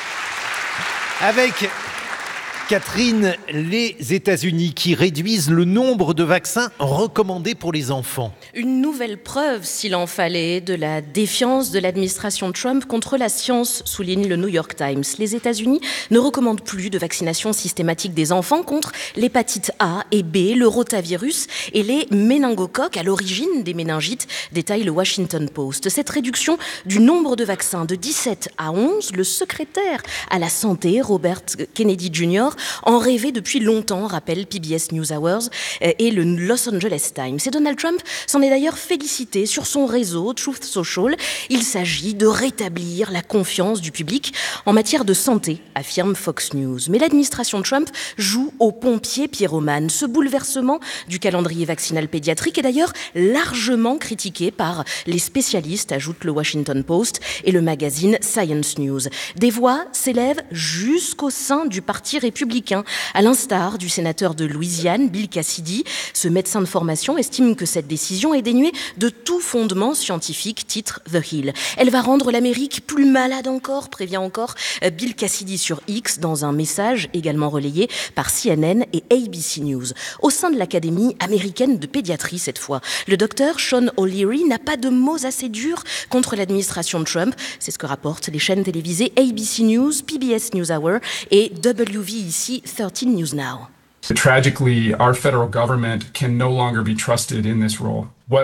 avec... Catherine, les États-Unis qui réduisent le nombre de vaccins recommandés pour les enfants. Une nouvelle preuve, s'il en fallait, de la défiance de l'administration Trump contre la science, souligne le New York Times. Les États-Unis ne recommandent plus de vaccination systématique des enfants contre l'hépatite A et B, le rotavirus et les méningocoques à l'origine des méningites, détaille le Washington Post. Cette réduction du nombre de vaccins de 17 à 11, le secrétaire à la santé, Robert Kennedy Jr., en rêvait depuis longtemps, rappelle PBS NewsHour et le Los Angeles Times. Et Donald Trump s'en est d'ailleurs félicité sur son réseau Truth Social. Il s'agit de rétablir la confiance du public en matière de santé, affirme Fox News. Mais l'administration Trump joue au pompier pyromane. Ce bouleversement du calendrier vaccinal pédiatrique est d'ailleurs largement critiqué par les spécialistes, ajoute le Washington Post et le magazine Science News. Des voix s'élèvent jusqu'au sein du Parti républicain, à l'instar du sénateur de Louisiane, Bill Cassidy. Ce médecin de formation estime que cette décision est dénuée de tout fondement scientifique, titre The Hill. Elle va rendre l'Amérique plus malade encore, prévient encore Bill Cassidy sur X dans un message également relayé par CNN et ABC News. Au sein de l'Académie américaine de pédiatrie cette fois, le docteur Sean O'Leary n'a pas de mots assez durs contre l'administration de Trump. C'est ce que rapportent les chaînes télévisées ABC News, PBS NewsHour et WVEC 13 News Now. Tragically, our federal government can no longer be trusted in this role. On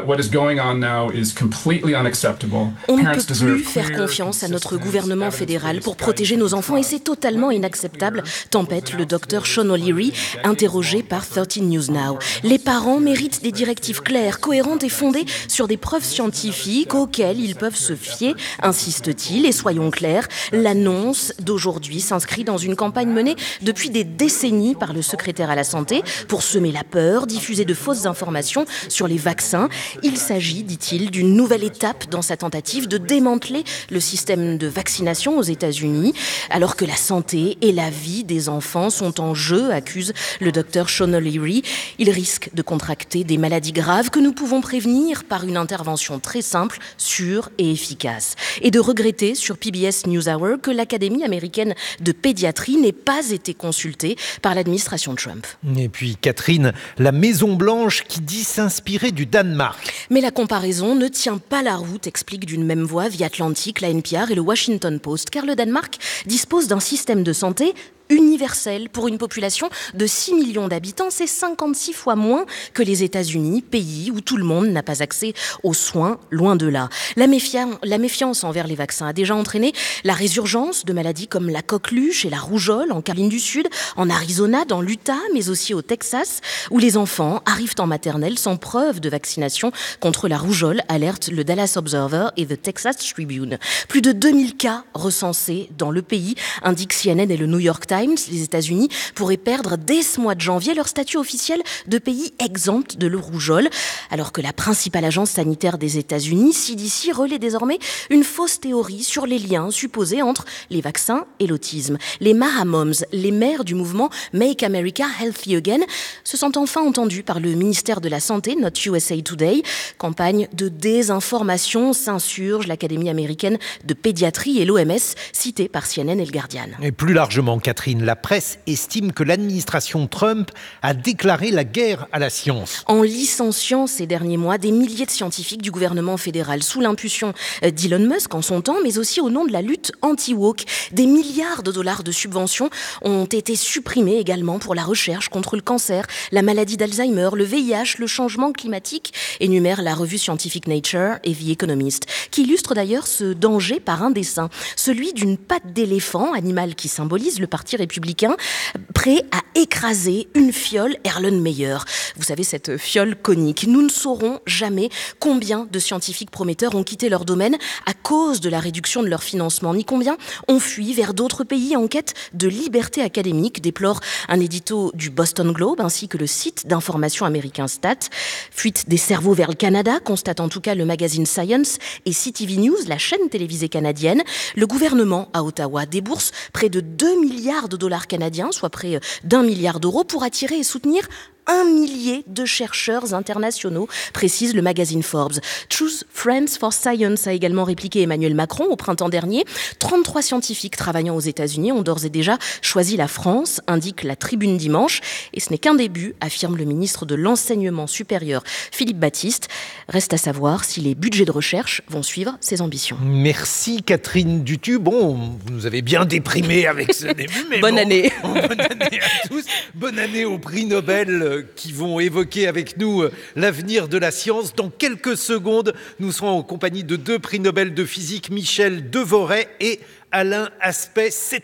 ne peut plus faire confiance à notre gouvernement fédéral pour protéger nos enfants et c'est totalement inacceptable, tempête le docteur Sean O'Leary, interrogé par 13 News Now. Les parents méritent des directives claires, cohérentes et fondées sur des preuves scientifiques auxquelles ils peuvent se fier, insiste-t-il. Et soyons clairs, l'annonce d'aujourd'hui s'inscrit dans une campagne menée depuis des décennies par le secrétaire à la santé pour semer la peur, diffuser de fausses informations sur les vaccins. Il s'agit, dit-il, d'une nouvelle étape dans sa tentative de démanteler le système de vaccination aux États-Unis, alors que la santé et la vie des enfants sont en jeu, accuse le docteur Sean O'Leary. Il risque de contracter des maladies graves que nous pouvons prévenir par une intervention très simple, sûre et efficace. Et de regretter sur PBS NewsHour que l'Académie américaine de pédiatrie n'ait pas été consultée par l'administration Trump. Et puis Catherine, la Maison-Blanche qui dit s'inspirer du Danemark. Mais la comparaison ne tient pas la route, explique d'une même voix The Atlantic, la NPR et le Washington Post, car le Danemark dispose d'un système de santé universel pour une population de 6 millions d'habitants, c'est 56 fois moins que les États-Unis, pays où tout le monde n'a pas accès aux soins, loin de là. La méfiance envers les vaccins a déjà entraîné la résurgence de maladies comme la coqueluche et la rougeole en Caroline du Sud, en Arizona, dans l'Utah, mais aussi au Texas, où les enfants arrivent en maternelle sans preuve de vaccination contre la rougeole, alerte le Dallas Observer et The Texas Tribune. Plus de 2000 cas recensés dans le pays, indiquent CNN et le New York Times. Les États-Unis pourraient perdre dès ce mois de janvier leur statut officiel de pays exempt de la rougeole, alors que la principale agence sanitaire des États-Unis, CDC, relaie désormais une fausse théorie sur les liens supposés entre les vaccins et l'autisme. Les Mahamoms, les mères du mouvement Make America Healthy Again, se sont enfin entendues par le ministère de la Santé, Not USA Today. Campagne de désinformation s'insurge l'Académie américaine de pédiatrie et l'OMS, citée par CNN et le Guardian. Et plus largement, Catherine, la presse estime que l'administration Trump a déclaré la guerre à la science. En licenciant ces derniers mois des milliers de scientifiques du gouvernement fédéral sous l'impulsion d'Elon Musk en son temps, mais aussi au nom de la lutte anti-woke. Des milliards de dollars de subventions ont été supprimés également pour la recherche contre le cancer, la maladie d'Alzheimer, le VIH, le changement climatique, énumère la revue scientifique Nature et The Economist, qui illustre d'ailleurs ce danger par un dessin, celui d'une patte d'éléphant, animal qui symbolise le parti républicain, prêt à écraser une fiole Erlenmeyer. Vous savez, cette fiole conique. Nous ne saurons jamais combien de scientifiques prometteurs ont quitté leur domaine à cause de la réduction de leur financement, ni combien ont fui vers d'autres pays en quête de liberté académique, déplore un édito du Boston Globe ainsi que le site d'information américain Stat. Fuite des cerveaux vers le Canada, constate en tout cas le magazine Science et CTV News, la chaîne télévisée canadienne. Le gouvernement à Ottawa débourse près de 2 milliards de dollars canadiens, soit près d'1 milliard d'euros, pour attirer et soutenir 1 millier de chercheurs internationaux, précise le magazine Forbes. Choose Friends for Science a également répliqué Emmanuel Macron au printemps dernier. 33 scientifiques travaillant aux États-Unis ont d'ores et déjà choisi la France, indique la Tribune dimanche. Et ce n'est qu'un début, affirme le ministre de l'Enseignement supérieur Philippe Baptiste. Reste à savoir si les budgets de recherche vont suivre ses ambitions. Merci Catherine Dutu. Bon, vous nous avez bien déprimé avec ce début, mais bonne année. Bonne année à tous. Bonne année aux prix Nobel qui vont évoquer avec nous l'avenir de la science. Dans quelques secondes, nous serons en compagnie de 2 prix Nobel de physique, Michel Devoret et Alain Aspect,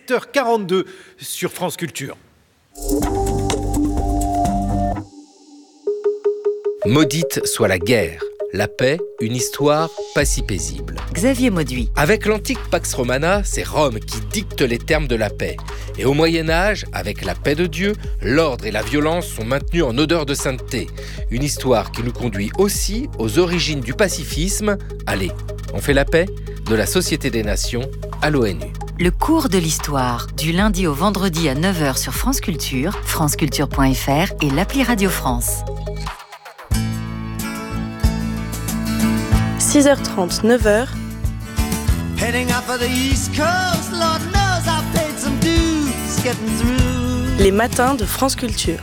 7h42 sur France Culture. Maudite soit la guerre, la paix, une histoire pas si paisible. Xavier Mauduit. Avec l'antique Pax Romana, c'est Rome qui dicte les termes de la paix. Et au Moyen-Âge, avec la paix de Dieu, l'ordre et la violence sont maintenus en odeur de sainteté. Une histoire qui nous conduit aussi aux origines du pacifisme. Allez, on fait la paix ? De la Société des Nations à l'ONU. Le cours de l'histoire, du lundi au vendredi à 9h sur France Culture, franceculture.fr et l'appli Radio France. 6h30, 9h. Les matins de France Culture.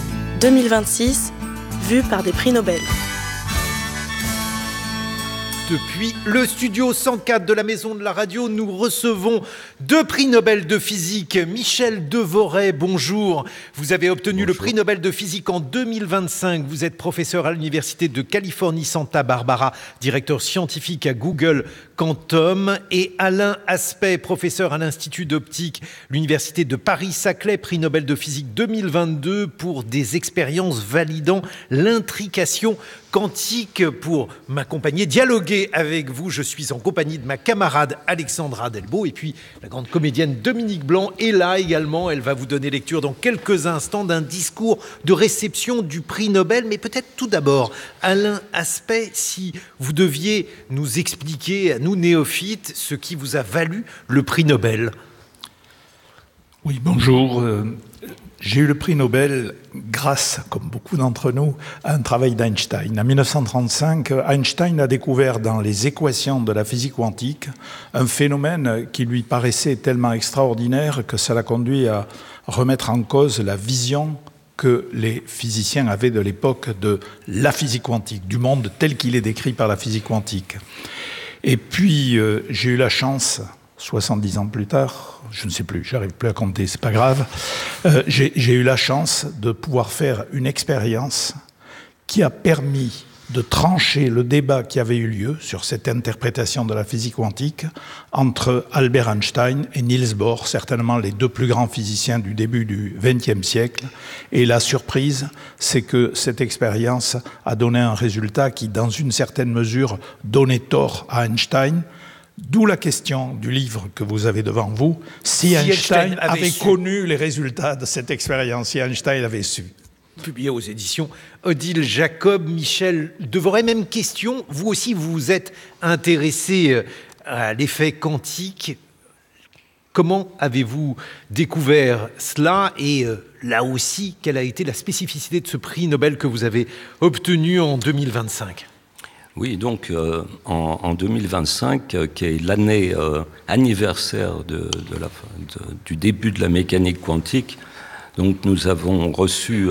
2026, vus par des prix Nobel. Depuis le studio 104 de la Maison de la Radio, nous recevons 2 prix Nobel de physique. Michel Devoret, bonjour. Vous avez obtenu le prix Nobel de physique en 2025. Vous êtes professeur à l'Université de Californie Santa Barbara, directeur scientifique à Google Quantum. Et Alain Aspect, professeur à l'Institut d'optique, l'Université de Paris-Saclay, prix Nobel de physique 2022 pour des expériences validant l'intrication quantique. Pour m'accompagner, dialoguer avec vous, je suis en compagnie de ma camarade Alexandra Delbo et puis la grande comédienne Dominique Blanc est là également. Elle va vous donner lecture dans quelques instants d'un discours de réception du prix Nobel. Mais peut-être tout d'abord, Alain Aspect, si vous deviez nous expliquer à nous néophytes ce qui vous a valu le prix Nobel. Oui, bonjour. J'ai eu le prix Nobel grâce, comme beaucoup d'entre nous, à un travail d'Einstein. En 1935, Einstein a découvert dans les équations de la physique quantique un phénomène qui lui paraissait tellement extraordinaire que ça l'a conduit à remettre en cause la vision que les physiciens avaient de l'époque de la physique quantique, du monde tel qu'il est décrit par la physique quantique. Et puis, j'ai eu la chance, 70 ans plus tard, je ne sais plus, j'arrive plus à compter, c'est pas grave, j'ai eu la chance de pouvoir faire une expérience qui a permis de trancher le débat qui avait eu lieu sur cette interprétation de la physique quantique entre Albert Einstein et Niels Bohr, certainement les 2 plus grands physiciens du début du XXe siècle. Et la surprise, c'est que cette expérience a donné un résultat qui, dans une certaine mesure, donnait tort à Einstein. D'où la question du livre que vous avez devant vous. Si Einstein avait connu les résultats de cette expérience, si Einstein avait su. Publié aux éditions Odile Jacob. Michel Devoret, même question. Vous aussi, vous vous êtes intéressé à l'effet quantique. Comment avez-vous découvert cela? Et là aussi, quelle a été la spécificité de ce prix Nobel que vous avez obtenu en 2025? Oui, donc en 2025, qui est l'année anniversaire du début de la mécanique quantique, donc nous avons reçu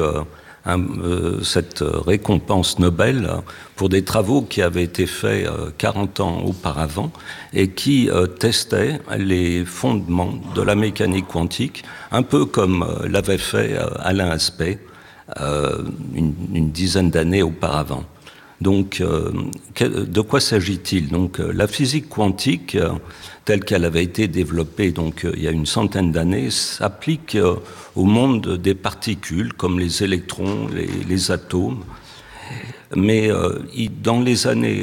cette récompense Nobel pour des travaux qui avaient été faits 40 ans auparavant et qui testaient les fondements de la mécanique quantique, un peu comme l'avait fait Alain Aspect une dizaine d'années auparavant. Donc, de quoi s'agit-il? Donc, la physique quantique, telle qu'elle avait été développée donc, il y a une centaine d'années, s'applique au monde des particules, comme les électrons, les atomes. Mais dans les années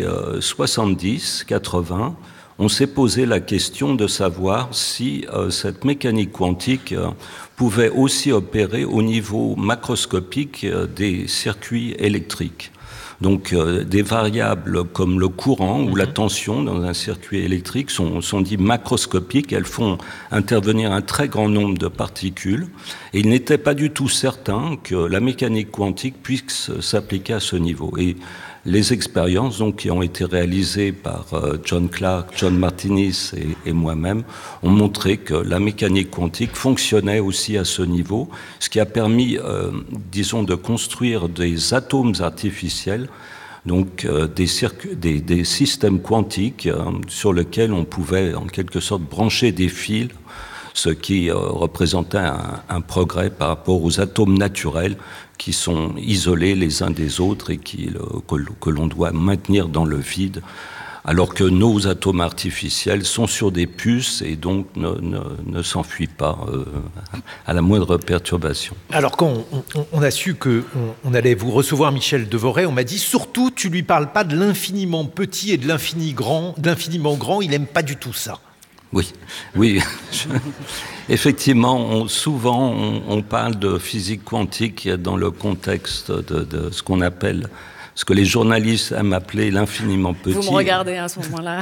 70-80, on s'est posé la question de savoir si cette mécanique quantique pouvait aussi opérer au niveau macroscopique des circuits électriques. Donc des variables comme le courant ou la tension dans un circuit électrique sont dites macroscopiques, elles font intervenir un très grand nombre de particules et il n'était pas du tout certain que la mécanique quantique puisse s'appliquer à ce niveau. Et les expériences donc, qui ont été réalisées par John Clark, John Martinis et moi-même ont montré que la mécanique quantique fonctionnait aussi à ce niveau, ce qui a permis, disons, de construire des atomes artificiels, donc des systèmes quantiques sur lesquels on pouvait en quelque sorte brancher des fils, ce qui représentait un progrès par rapport aux atomes naturels qui sont isolés les uns des autres et que l'on doit maintenir dans le vide, alors que nos atomes artificiels sont sur des puces et donc ne s'enfuient pas à la moindre perturbation. Alors quand on a su qu'on allait vous recevoir, Michel Devoret, on m'a dit surtout tu lui parles pas de l'infiniment petit et de l'infiniment grand, il aime pas du tout ça. Oui. Effectivement, souvent on parle de physique quantique dans le contexte de ce qu'on appelle, ce que les journalistes aiment appeler l'infiniment petit. Vous me regardez à ce moment-là.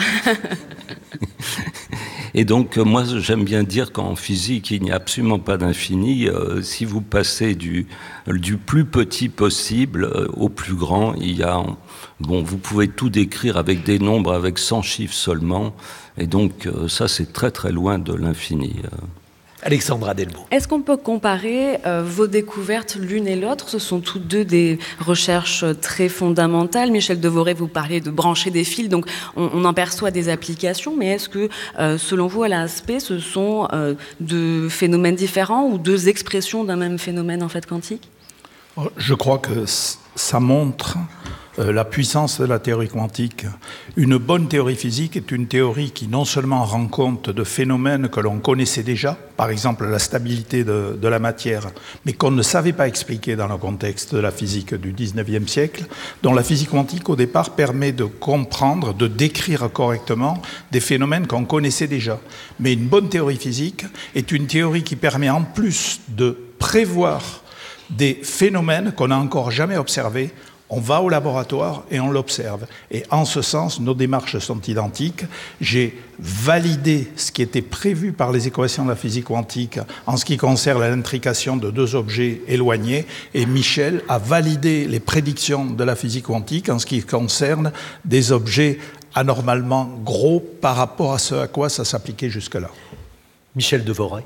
Et donc, moi, j'aime bien dire qu'en physique, il n'y a absolument pas d'infini. Si vous passez du plus petit possible au plus grand, vous pouvez tout décrire avec des nombres, avec 100 chiffres seulement. Et donc, ça, c'est très, très loin de l'infini. Alexandra Delbo. Est-ce qu'on peut comparer vos découvertes l'une et l'autre? Ce sont toutes deux des recherches très fondamentales. Michel Devoré, vous parlez de brancher des fils, donc on en perçoit des applications, mais est-ce que, selon vous, à l'ASP, ce sont deux phénomènes différents ou deux expressions d'un même phénomène en fait quantique? Je crois que ça montre la puissance de la théorie quantique. Une bonne théorie physique est une théorie qui non seulement rend compte de phénomènes que l'on connaissait déjà, par exemple la stabilité de la matière, mais qu'on ne savait pas expliquer dans le contexte de la physique du 19e siècle, dont la physique quantique au départ permet de comprendre, de décrire correctement des phénomènes qu'on connaissait déjà. Mais une bonne théorie physique est une théorie qui permet en plus de prévoir des phénomènes qu'on n'a encore jamais observés. On va au laboratoire et on l'observe. Et en ce sens, nos démarches sont identiques. J'ai validé ce qui était prévu par les équations de la physique quantique en ce qui concerne l'intrication de deux objets éloignés. Et Michel a validé les prédictions de la physique quantique en ce qui concerne des objets anormalement gros par rapport à ce à quoi ça s'appliquait jusque-là. Michel Devoré.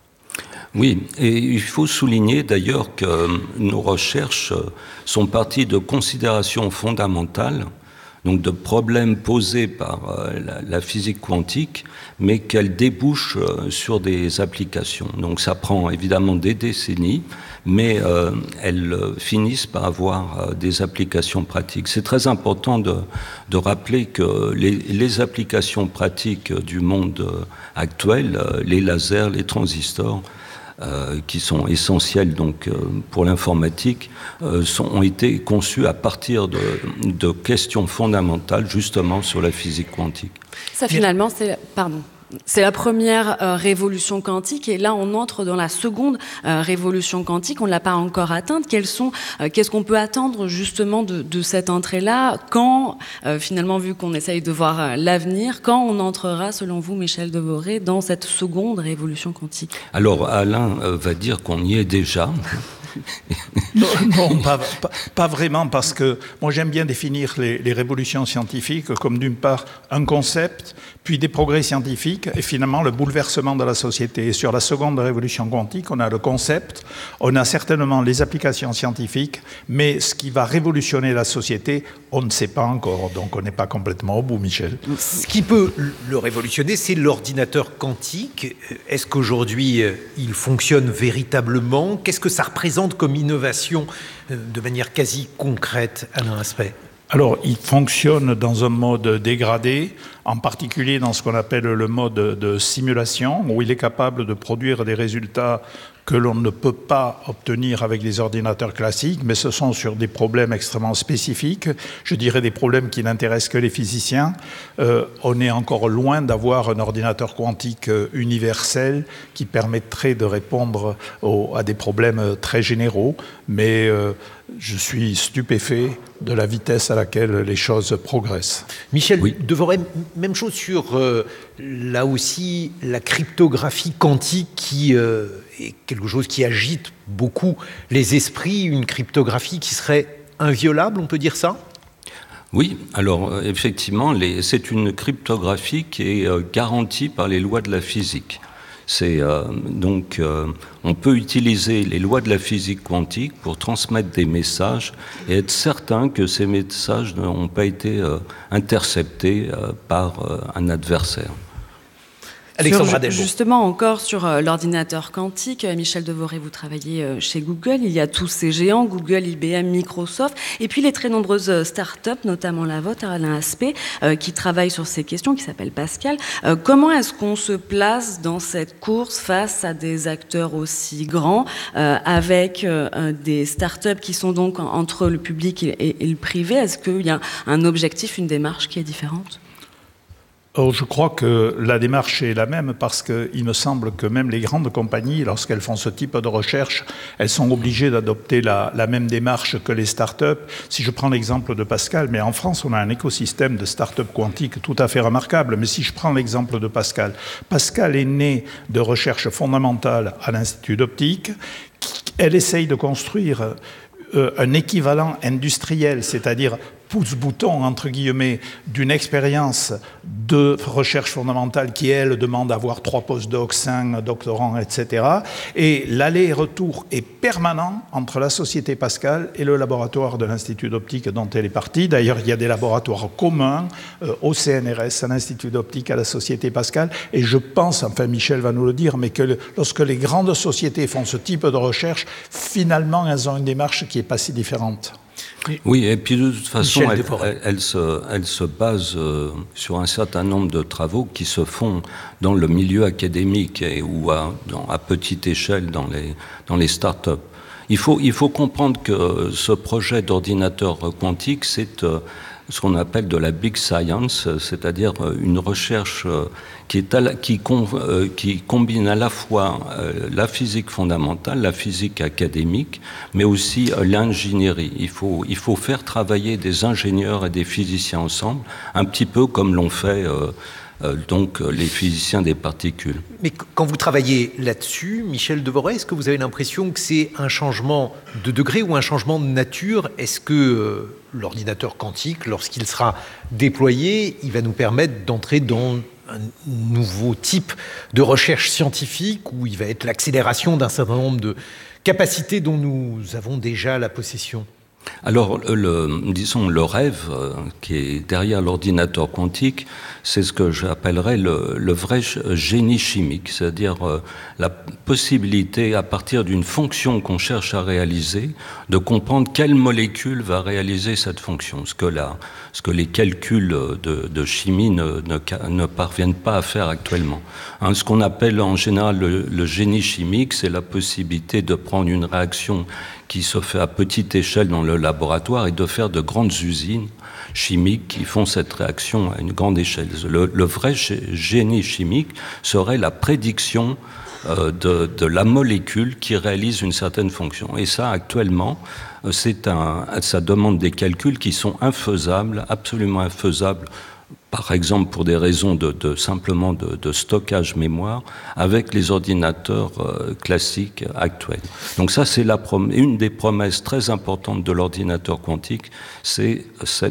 Oui, et il faut souligner d'ailleurs que nos recherches sont parties de considérations fondamentales, donc de problèmes posés par la physique quantique, mais qu'elles débouchent sur des applications. Donc ça prend évidemment des décennies, mais elles finissent par avoir des applications pratiques. C'est très important de rappeler que les applications pratiques du monde actuel, les lasers, les transistors, qui sont essentiels donc, pour l'informatique, ont été conçus à partir de questions fondamentales justement sur la physique quantique. Ça finalement, c'est la première révolution quantique et là on entre dans la seconde révolution quantique, on ne l'a pas encore atteinte. Qu'est-ce qu'on peut attendre justement de cette entrée-là quand, finalement, vu qu'on essaye de voir l'avenir, quand on entrera, selon vous, Michel Devoré, dans cette seconde révolution quantique? Alors Alain va dire qu'on y est déjà. Non, pas vraiment, parce que moi j'aime bien définir les révolutions scientifiques comme d'une part un concept, puis des progrès scientifiques et finalement le bouleversement de la société. Et sur la seconde révolution quantique, on a le concept, on a certainement les applications scientifiques, mais ce qui va révolutionner la société, on ne sait pas encore, donc on n'est pas complètement au bout, Michel. Ce qui peut le révolutionner, c'est l'ordinateur quantique. Est-ce qu'aujourd'hui il fonctionne véritablement? Qu'est-ce que ça représente comme innovation de manière quasi concrète, Alain Aspect? Alors, il fonctionne dans un mode dégradé, en particulier dans ce qu'on appelle le mode de simulation, où il est capable de produire des résultats que l'on ne peut pas obtenir avec les ordinateurs classiques, mais ce sont sur des problèmes extrêmement spécifiques, je dirais des problèmes qui n'intéressent que les physiciens. On est encore loin d'avoir un ordinateur quantique universel qui permettrait de répondre à des problèmes très généraux, mais je suis stupéfait de la vitesse à laquelle les choses progressent. Michel Devoré, même chose sur, là aussi, la cryptographie quantique qui est quelque chose qui agite beaucoup les esprits, une cryptographie qui serait inviolable, on peut dire ça ? Oui, alors effectivement, c'est une cryptographie qui est garantie par les lois de la physique. On peut utiliser les lois de la physique quantique pour transmettre des messages et être certain que ces messages n'ont pas été interceptés par un adversaire. Justement, encore sur l'ordinateur quantique, Michel Devoré, vous travaillez chez Google. Il y a tous ces géants, Google, IBM, Microsoft, et puis les très nombreuses startups, notamment la vôtre, Alain Aspect, qui travaillent sur ces questions, qui s'appelle Pascal. Comment est-ce qu'on se place dans cette course face à des acteurs aussi grands, avec des startups qui sont donc entre le public et le privé? Est-ce qu'il y a un objectif, une démarche qui est différente ? Je crois que la démarche est la même parce qu'il me semble que même les grandes compagnies, lorsqu'elles font ce type de recherche, elles sont obligées d'adopter la même démarche que les startups. Si je prends l'exemple de Pascal, mais en France, on a un écosystème de startups quantiques tout à fait remarquable. Mais si je prends l'exemple de Pascal, Pascal est né de recherches fondamentales à l'Institut d'optique. Elle essaye de construire un équivalent industriel, c'est-à-dire pouce-bouton, entre guillemets, d'une expérience de recherche fondamentale qui, elle, demande d'avoir 3 postdocs, 5 doctorants, etc. Et l'aller-retour est permanent entre la Société Pascal et le laboratoire de l'Institut d'optique dont elle est partie. D'ailleurs, il y a des laboratoires communs au CNRS, à l'Institut d'optique, à la Société Pascal. Et je pense, enfin Michel va nous le dire, mais que lorsque les grandes sociétés font ce type de recherche, finalement, elles ont une démarche qui n'est pas si différente. Oui, et puis de toute façon, elle se base sur un certain nombre de travaux qui se font dans le milieu académique ou à petite échelle dans les start-up. Il faut comprendre que ce projet d'ordinateur quantique, c'est ce qu'on appelle de la big science, c'est-à-dire une recherche qui combine à la fois la physique fondamentale, la physique académique, mais aussi l'ingénierie. Il faut faire travailler des ingénieurs et des physiciens ensemble, un petit peu comme l'ont fait donc les physiciens des particules. Mais quand vous travaillez là-dessus, Michel Devoret, est-ce que vous avez l'impression que c'est un changement de degré ou un changement de nature? Est-ce que l'ordinateur quantique, lorsqu'il sera déployé, il va nous permettre d'entrer dans un nouveau type de recherche scientifique où il va être l'accélération d'un certain nombre de capacités dont nous avons déjà la possession? Alors, le rêve qui est derrière l'ordinateur quantique, c'est ce que j'appellerais le vrai génie chimique, c'est-à-dire la possibilité, à partir d'une fonction qu'on cherche à réaliser, de comprendre quelle molécule va réaliser cette fonction, ce que les calculs de chimie ne parviennent pas à faire actuellement. Ce qu'on appelle en général le génie chimique, c'est la possibilité de prendre une réaction qui se fait à petite échelle dans le laboratoire et de faire de grandes usines chimiques qui font cette réaction à une grande échelle. Le vrai génie chimique serait la prédiction de la molécule qui réalise une certaine fonction. Et ça, actuellement, ça demande des calculs qui sont infaisables, absolument infaisables, par exemple pour des raisons simplement de stockage mémoire, avec les ordinateurs classiques actuels. Donc ça, c'est une des promesses très importantes de l'ordinateur quantique, c'est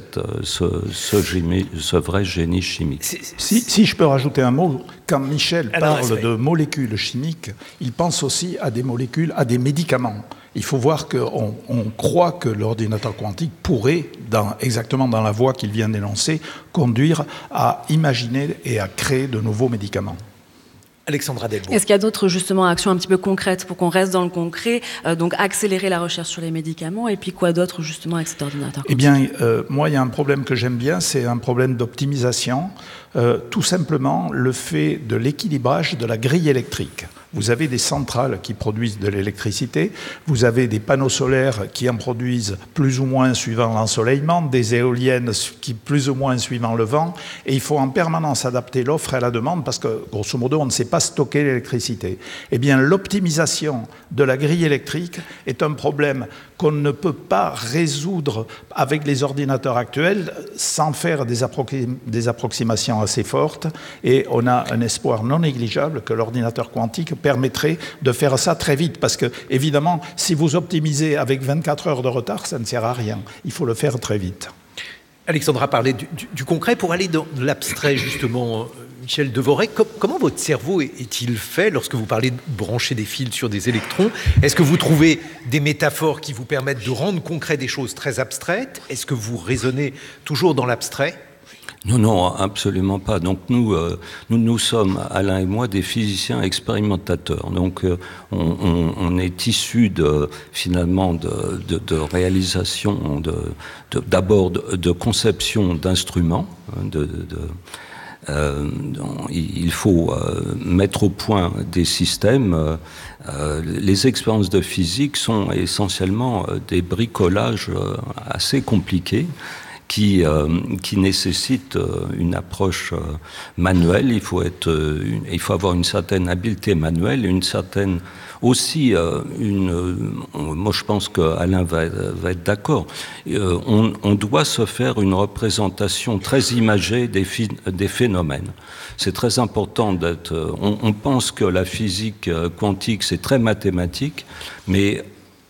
ce vrai génie chimique. Si je peux rajouter un mot, quand Michel parle de molécules chimiques, il pense aussi à des molécules, à des médicaments. Il faut voir qu'on croit que l'ordinateur quantique pourrait, exactement dans la voie qu'il vient d'énoncer, conduire à imaginer et à créer de nouveaux médicaments. Alexandra Delvaux. Est-ce qu'il y a d'autres justement actions un petit peu concrètes pour qu'on reste dans le concret, donc accélérer la recherche sur les médicaments, et puis quoi d'autre justement avec cet ordinateur quantique? Eh bien, moi, il y a un problème que j'aime bien, c'est un problème d'optimisation. Tout simplement le fait de l'équilibrage de la grille électrique. Vous avez des centrales qui produisent de l'électricité, vous avez des panneaux solaires qui en produisent plus ou moins suivant l'ensoleillement, des éoliennes qui plus ou moins suivant le vent, et il faut en permanence adapter l'offre à la demande parce que, grosso modo, on ne sait pas stocker l'électricité. Eh bien, l'optimisation de la grille électrique est un problème qu'on ne peut pas résoudre avec les ordinateurs actuels sans faire des approximations assez fortes, et on a un espoir non négligeable que l'ordinateur quantique permettrait de faire ça très vite, parce que, évidemment, si vous optimisez avec 24 heures de retard, ça ne sert à rien. Il faut le faire très vite. Alexandra parlait du concret. Pour aller dans l'abstrait, justement, Michel Devoret, comment votre cerveau est-il fait lorsque vous parlez de brancher des fils sur des électrons? Est-ce que vous trouvez des métaphores qui vous permettent de rendre concret des choses très abstraites? Est-ce que vous raisonnez toujours dans l'abstrait? Non, absolument pas. Donc nous sommes, Alain et moi, des physiciens expérimentateurs. Donc on est issus finalement de réalisation, d'abord de conception d'instruments, il faut mettre au point des systèmes. Les expériences de physique sont essentiellement des bricolages assez compliqués qui nécessitent une approche manuelle. Il faut avoir une certaine habileté manuelle, une certaine aussi moi je pense qu'Alain va être d'accord. On doit se faire une représentation très imagée des phénomènes. C'est très important on pense que la physique quantique c'est très mathématique, mais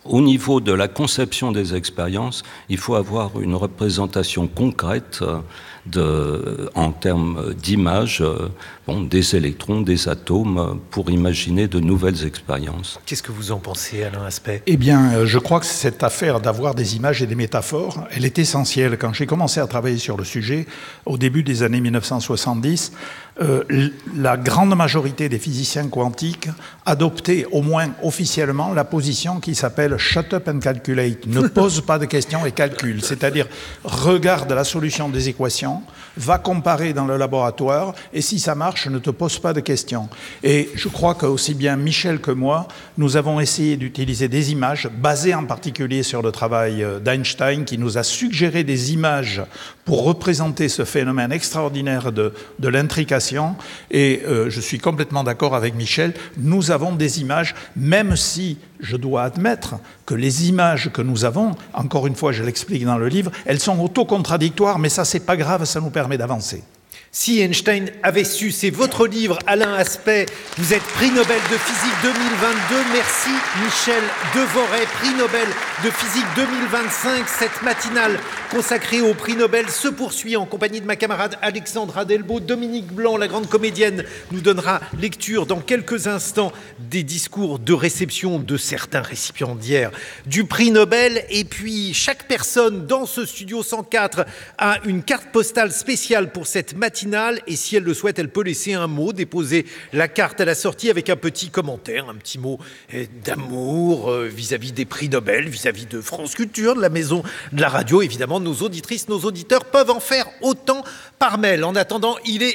Au niveau de la conception des expériences, il faut avoir une représentation concrète en termes d'image, des électrons, des atomes, pour imaginer de nouvelles expériences. Qu'est-ce que vous en pensez, Alain Aspect ? Eh bien, je crois que cette affaire d'avoir des images et des métaphores, elle est essentielle. Quand j'ai commencé à travailler sur le sujet, au début des années 1970, la grande majorité des physiciens quantiques adoptaient, au moins officiellement, la position qui s'appelle « shut up and calculate », ne pose pas de questions et calcule. C'est-à-dire, regarde la solution des équations, va comparer dans le laboratoire, et si ça marche, ne te pose pas de questions. Et je crois qu'aussi bien Michel que moi, nous avons essayé d'utiliser des images, basées en particulier sur le travail d'Einstein, qui nous a suggéré des images pour représenter ce phénomène extraordinaire de l'intrication. Et je suis complètement d'accord avec Michel, nous avons des images, même si je dois admettre que les images que nous avons, encore une fois, je l'explique dans le livre, elles sont autocontradictoires, mais ça, c'est pas grave, ça nous permet d'avancer. Si Einstein avait su, c'est votre livre, Alain Aspect. Vous êtes prix Nobel de physique 2022. Merci Michel Devoret, prix Nobel de physique 2025. Cette matinale consacrée au prix Nobel se poursuit en compagnie de ma camarade Alexandra Delbo. Dominique Blanc, la grande comédienne, nous donnera lecture dans quelques instants des discours de réception de certains récipiendaires du prix Nobel. Et puis, chaque personne dans ce studio 104 a une carte postale spéciale pour cette matinale. Et si elle le souhaite, elle peut laisser un mot, déposer la carte à la sortie avec un petit commentaire, un petit mot d'amour vis-à-vis des prix Nobel, vis-à-vis de France Culture, de la maison de la radio. Évidemment, nos auditrices, nos auditeurs peuvent en faire autant par mail. En attendant, il est